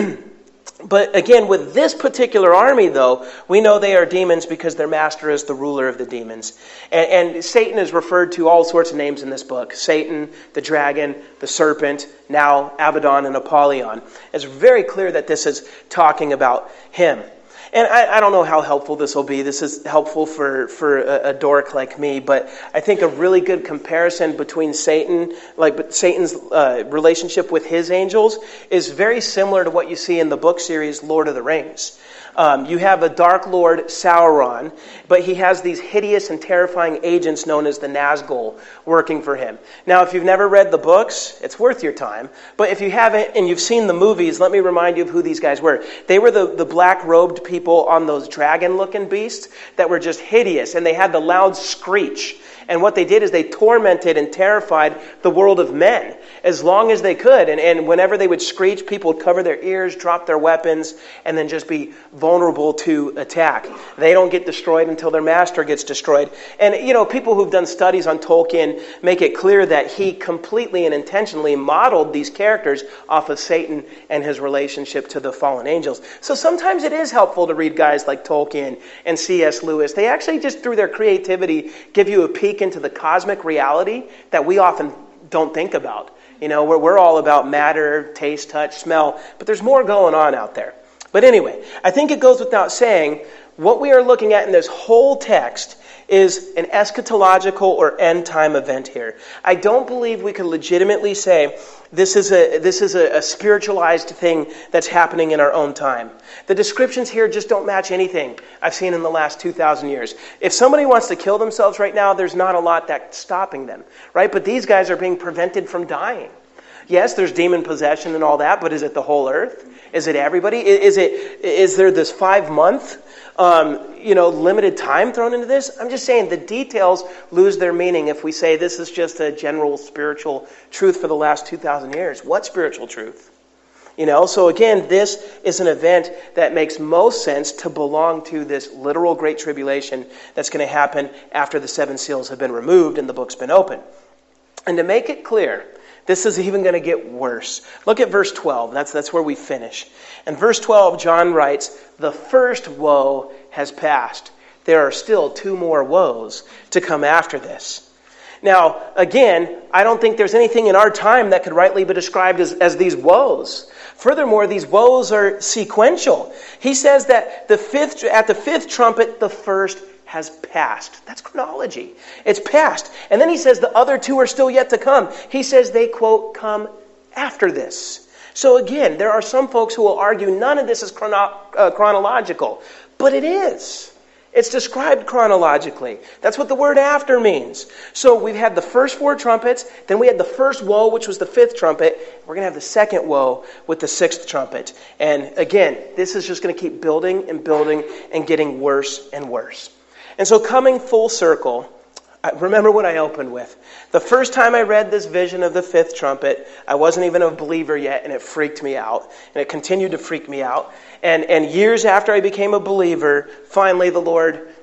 But again, with this particular army, though, we know they are demons because their master is the ruler of the demons. And, and Satan is referred to all sorts of names in this book. Satan, the dragon, the serpent, now Abaddon and Apollyon. It's very clear that this is talking about him. And I, I don't know how helpful this will be. This is helpful for, for a, a dork like me, but I think a really good comparison between Satan, like Satan's uh, relationship with his angels, is very similar to what you see in the book series Lord of the Rings. Um, you have a Dark Lord, Sauron, but he has these hideous and terrifying agents known as the Nazgul working for him. Now, if you've never read the books, it's worth your time. But if you haven't and you've seen the movies, let me remind you of who these guys were. They were the, the black-robed people on those dragon-looking beasts that were just hideous, and they had the loud screech. And what they did is they tormented and terrified the world of men as long as they could. And, and whenever they would screech, people would cover their ears, drop their weapons, and then just be vulnerable to attack. They don't get destroyed until their master gets destroyed. And, you know, people who've done studies on Tolkien make it clear that he completely and intentionally modeled these characters off of Satan and his relationship to the fallen angels. So sometimes it is helpful to read guys like Tolkien and C S Lewis. They actually just, through their creativity, give you a peek into the cosmic reality that we often don't think about. You know, we're, we're all about matter, taste, touch, smell, but there's more going on out there. But anyway, I think it goes without saying, what we are looking at in this whole text is an eschatological or end-time event here. I don't believe we could legitimately say this is a this is a, a spiritualized thing that's happening in our own time. The descriptions here just don't match anything I've seen in the last two thousand years. If somebody wants to kill themselves right now, there's not a lot that's stopping them, right? But these guys are being prevented from dying. Yes, there's demon possession and all that, but is it the whole earth? Is it everybody? Is it? Is there this five-month, um, you know, limited time thrown into this? I'm just saying the details lose their meaning if we say this is just a general spiritual truth for the last two thousand years. What spiritual truth? You know, so again, this is an event that makes most sense to belong to this literal Great Tribulation that's going to happen after the seven seals have been removed and the book's been opened. And to make it clear, this is even going to get worse. Look at verse twelve. That's, that's where we finish. In verse twelve, John writes, "The first woe has passed. There are still two more woes to come after this." Now, again, I don't think there's anything in our time that could rightly be described as, as these woes. Furthermore, these woes are sequential. He says that the fifth, at the fifth trumpet, the first has passed. That's chronology. It's passed. And then he says the other two are still yet to come. He says they, quote, come after this. So again, there are some folks who will argue none of this is chrono- uh, chronological. But it is. It's described chronologically. That's what the word after means. So we've had the first four trumpets, then we had the first woe, which was the fifth trumpet. We're going to have the second woe with the sixth trumpet. And again, this is just going to keep building and building and getting worse and worse. And so coming full circle, I remember what I opened with. The first time I read this vision of the fifth trumpet, I wasn't even a believer yet, and it freaked me out. And it continued to freak me out. And, and years after I became a believer, finally the Lord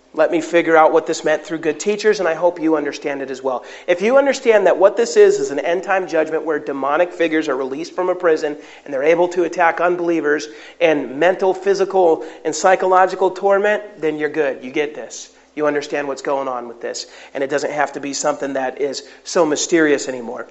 Let me figure out what this meant through good teachers, and I hope you understand it as well. If you understand that what this is is an end-time judgment where demonic figures are released from a prison and they're able to attack unbelievers and mental, physical, and psychological torment, then you're good. You get this. You understand what's going on with this. And it doesn't have to be something that is so mysterious anymore.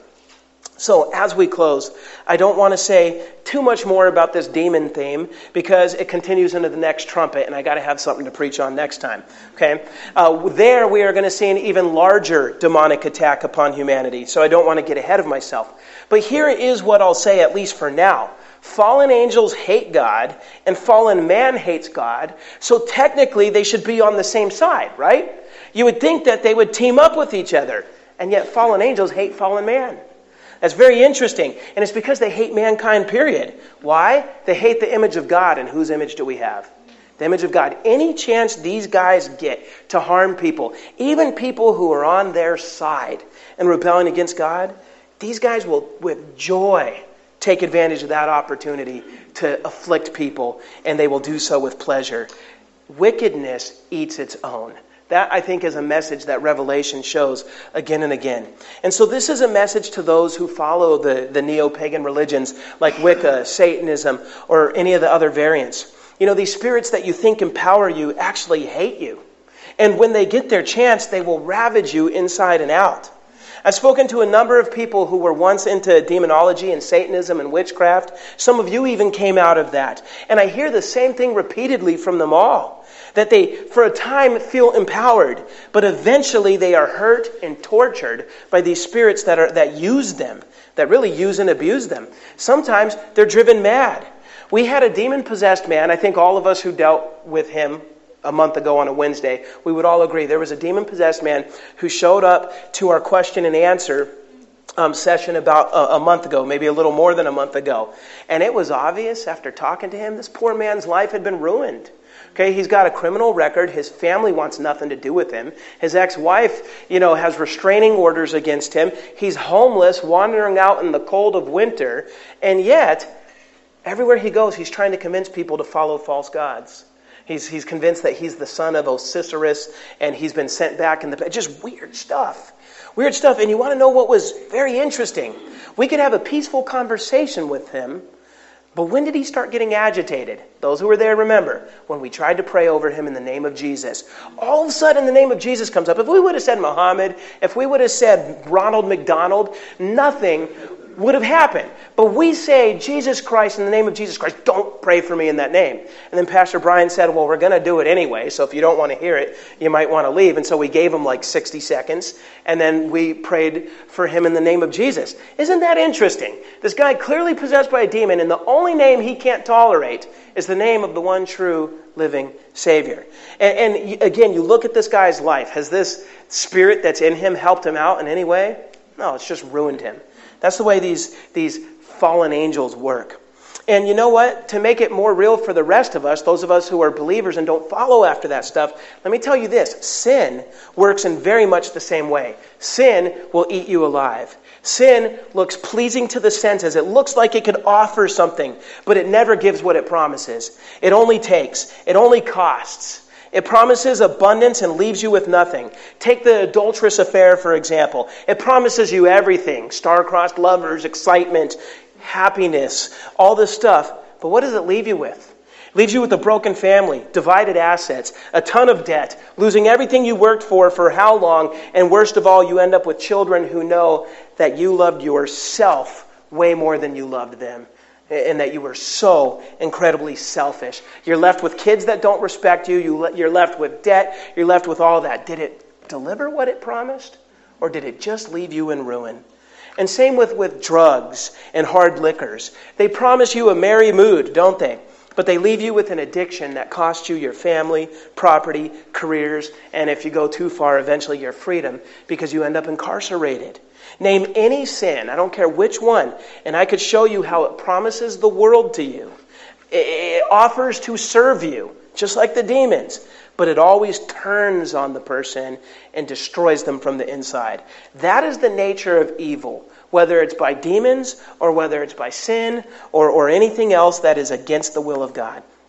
So as we close, I don't want to say too much more about this demon theme because it continues into the next trumpet, and I got to have something to preach on next time. Okay, uh, there we are going to see an even larger demonic attack upon humanity. So I don't want to get ahead of myself. But here is what I'll say, at least for now. Fallen angels hate God, and fallen man hates God. So technically, they should be on the same side, right? You would think that they would team up with each other, and yet fallen angels hate fallen man. That's very interesting. And it's because they hate mankind, period. Why? They hate the image of God. And whose image do we have? The image of God. Any chance these guys get to harm people, even people who are on their side and rebelling against God, these guys will, with joy, take advantage of that opportunity to afflict people. And they will do so with pleasure. Wickedness eats its own. That, I think, is a message that Revelation shows again and again. And so this is a message to those who follow the, the neo-pagan religions like Wicca, Satanism, or any of the other variants. You know, these spirits that you think empower you actually hate you. And when they get their chance, they will ravage you inside and out. I've spoken to a number of people who were once into demonology and Satanism and witchcraft. Some of you even came out of that. And I hear the same thing repeatedly from them all. That they, for a time, feel empowered, but eventually they are hurt and tortured by these spirits that are that use them, that really use and abuse them. Sometimes they're driven mad. We had a demon-possessed man. I think all of us who dealt with him a month ago on a Wednesday, we would all agree there was a demon-possessed man who showed up to our question and answer um, session about a, a month ago, maybe a little more than a month ago. And it was obvious after talking to him, this poor man's life had been ruined. Okay, he's got a criminal record. His family wants nothing to do with him. His ex-wife, you know, has restraining orders against him. He's homeless, wandering out in the cold of winter. And yet, everywhere he goes, he's trying to convince people to follow false gods. He's he's convinced that he's the son of Osiris, and he's been sent back in the... Just weird stuff. Weird stuff. And you want to know what was very interesting? We could have a peaceful conversation with him. But when did he start getting agitated? Those who were there remember, when we tried to pray over him in the name of Jesus. All of a sudden the name of Jesus comes up. If we would have said Muhammad, if we would have said Ronald McDonald, nothing would have happened. But we say Jesus Christ in the name of Jesus Christ. Don't pray for me in that name. And then Pastor Brian said, well, we're going to do it anyway. So if you don't want to hear it, you might want to leave. And so we gave him like sixty seconds. And then we prayed for him in the name of Jesus. Isn't that interesting? This guy clearly possessed by a demon. And the only name he can't tolerate is the name of the one true living Savior. And, and again, you look at this guy's life. Has this spirit that's in him helped him out in any way? No, it's just ruined him. That's the way these, these fallen angels work. And you know what? To make it more real for the rest of us, those of us who are believers and don't follow after that stuff, let me tell you this. Sin works in very much the same way. Sin will eat you alive. Sin looks pleasing to the senses. It looks like it could offer something, but it never gives what it promises. It only takes. It only costs. It promises abundance and leaves you with nothing. Take the adulterous affair, for example. It promises you everything. Star-crossed lovers, excitement, happiness, all this stuff. But what does it leave you with? It leaves you with a broken family, divided assets, a ton of debt, losing everything you worked for for how long, and worst of all, you end up with children who know that you loved yourself way more than you loved them. And that you were so incredibly selfish. You're left with kids that don't respect you. you le- you're left with debt. You're left with all that. Did it deliver what it promised? Or did it just leave you in ruin? And same with, with drugs and hard liquors. They promise you a merry mood, don't they? But they leave you with an addiction that costs you your family, property, careers, and if you go too far, eventually your freedom, because you end up incarcerated. Name any sin, I don't care which one, and I could show you how it promises the world to you. It offers to serve you, just like the demons, but it always turns on the person and destroys them from the inside. That is the nature of evil, whether it's by demons or whether it's by sin or, or anything else that is against the will of God.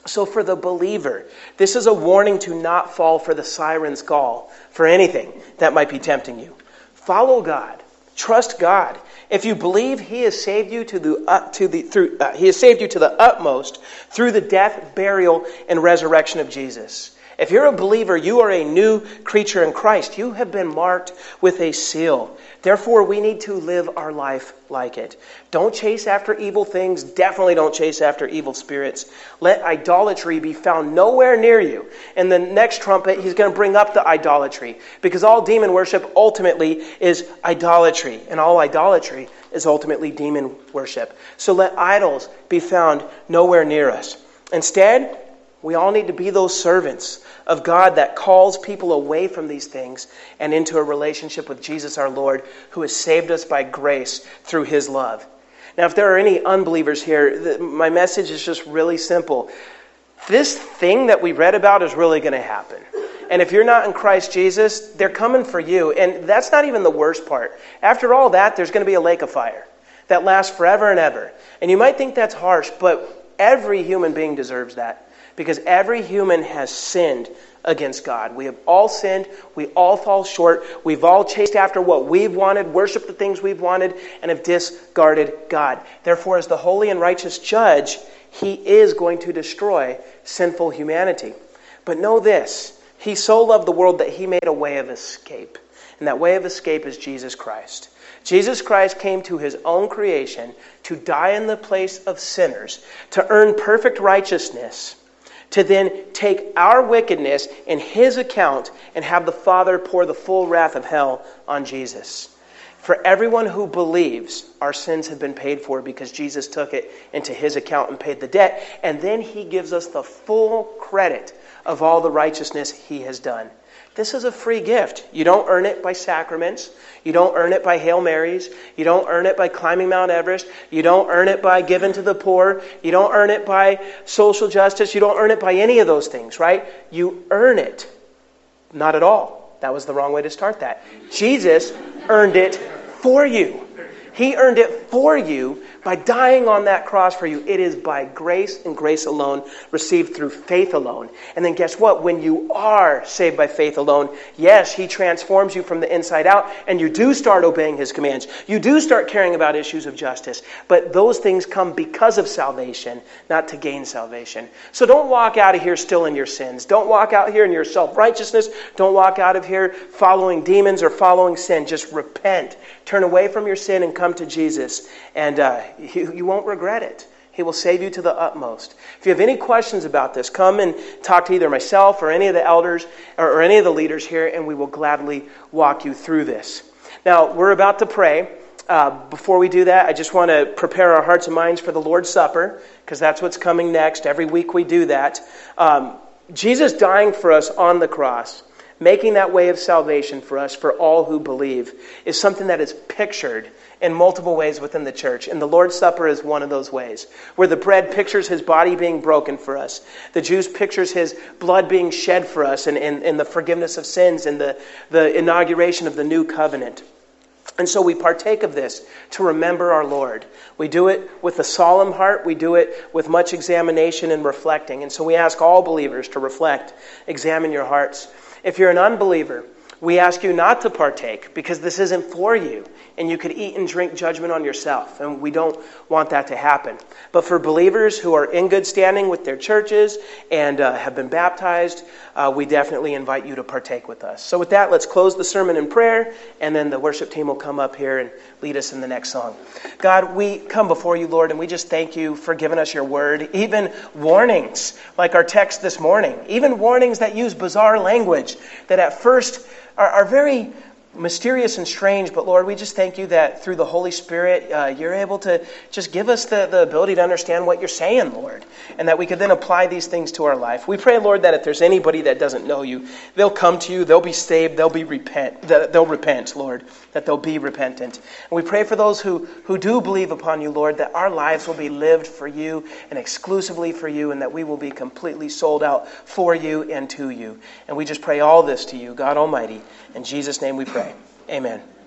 So for the believer, this is a warning to not fall for the siren's call for anything that might be tempting you. Follow God. Trust God. If you believe He has saved you to the uh, to the through uh, He has saved you to the utmost through the death, burial, and resurrection of Jesus. If you're a believer, you are a new creature in Christ. You have been marked with a seal. Therefore, we need to live our life like it. Don't chase after evil things. Definitely don't chase after evil spirits. Let idolatry be found nowhere near you. In the next trumpet, he's going to bring up the idolatry, because all demon worship ultimately is idolatry, and all idolatry is ultimately demon worship. So let idols be found nowhere near us. Instead, we all need to be those servants of God that calls people away from these things and into a relationship with Jesus our Lord, who has saved us by grace through His love. Now, if there are any unbelievers here, my message is just really simple. This thing that we read about is really going to happen. And if you're not in Christ Jesus, they're coming for you. And that's not even the worst part. After all that, there's going to be a lake of fire that lasts forever and ever. And you might think that's harsh, but every human being deserves that. Because every human has sinned against God. We have all sinned. We all fall short. We've all chased after what we've wanted, worshiped the things we've wanted, and have discarded God. Therefore, as the holy and righteous judge, He is going to destroy sinful humanity. But know this, He so loved the world that He made a way of escape. And that way of escape is Jesus Christ. Jesus Christ came to His own creation to die in the place of sinners, to earn perfect righteousness, to then take our wickedness in His account and have the Father pour the full wrath of hell on Jesus. For everyone who believes, our sins have been paid for because Jesus took it into His account and paid the debt. And then He gives us the full credit of all the righteousness He has done. This is a free gift. You don't earn it by sacraments. You don't earn it by Hail Marys. You don't earn it by climbing Mount Everest. You don't earn it by giving to the poor. You don't earn it by social justice. You don't earn it by any of those things, right? You earn it. Not at all. That was the wrong way to start that. Jesus earned it for you. He earned it for you by dying on that cross for you. It is by grace and grace alone, received through faith alone. And then guess what? When you are saved by faith alone, yes, He transforms you from the inside out, and you do start obeying His commands. You do start caring about issues of justice. But those things come because of salvation, not to gain salvation. So don't walk out of here still in your sins. Don't walk out here in your self-righteousness. Don't walk out of here following demons or following sin. Just repent. Turn away from your sin and come to Jesus, and uh, you, you won't regret it. He will save you to the utmost. If you have any questions about this, come and talk to either myself or any of the elders or, or any of the leaders here, and we will gladly walk you through this. Now, we're about to pray. Uh, before we do that, I just want to prepare our hearts and minds for the Lord's Supper, because that's what's coming next. Every week we do that. Um, Jesus dying for us on the cross, making that way of salvation for us, for all who believe, is something that is pictured in multiple ways within the church. And the Lord's Supper is one of those ways, where the bread pictures His body being broken for us. The juice pictures His blood being shed for us, and, and, and the forgiveness of sins and the, the inauguration of the new covenant. And so we partake of this to remember our Lord. We do it with a solemn heart. We do it with much examination and reflecting. And so we ask all believers to reflect, examine your hearts. If you're an unbeliever, we ask you not to partake, because this isn't for you, and you could eat and drink judgment on yourself, and we don't want that to happen. But for believers who are in good standing with their churches and uh, have been baptized, uh, we definitely invite you to partake with us. So with that, let's close the sermon in prayer, and then the worship team will come up here and lead us in the next song. God, we come before you, Lord, and we just thank you for giving us your word, even warnings like our text this morning, even warnings that use bizarre language that at first are, are very mysterious and strange, but Lord, we just thank you that through the Holy Spirit, uh, you're able to just give us the, the ability to understand what you're saying, Lord, and that we could then apply these things to our life. We pray, Lord, that if there's anybody that doesn't know you, they'll come to you, they'll be saved, they'll be repent, that they'll repent, Lord, that they'll be repentant. And we pray for those who, who do believe upon you, Lord, that our lives will be lived for you and exclusively for you, and that we will be completely sold out for you and to you. And we just pray all this to you, God Almighty. In Jesus' name we pray. Amen.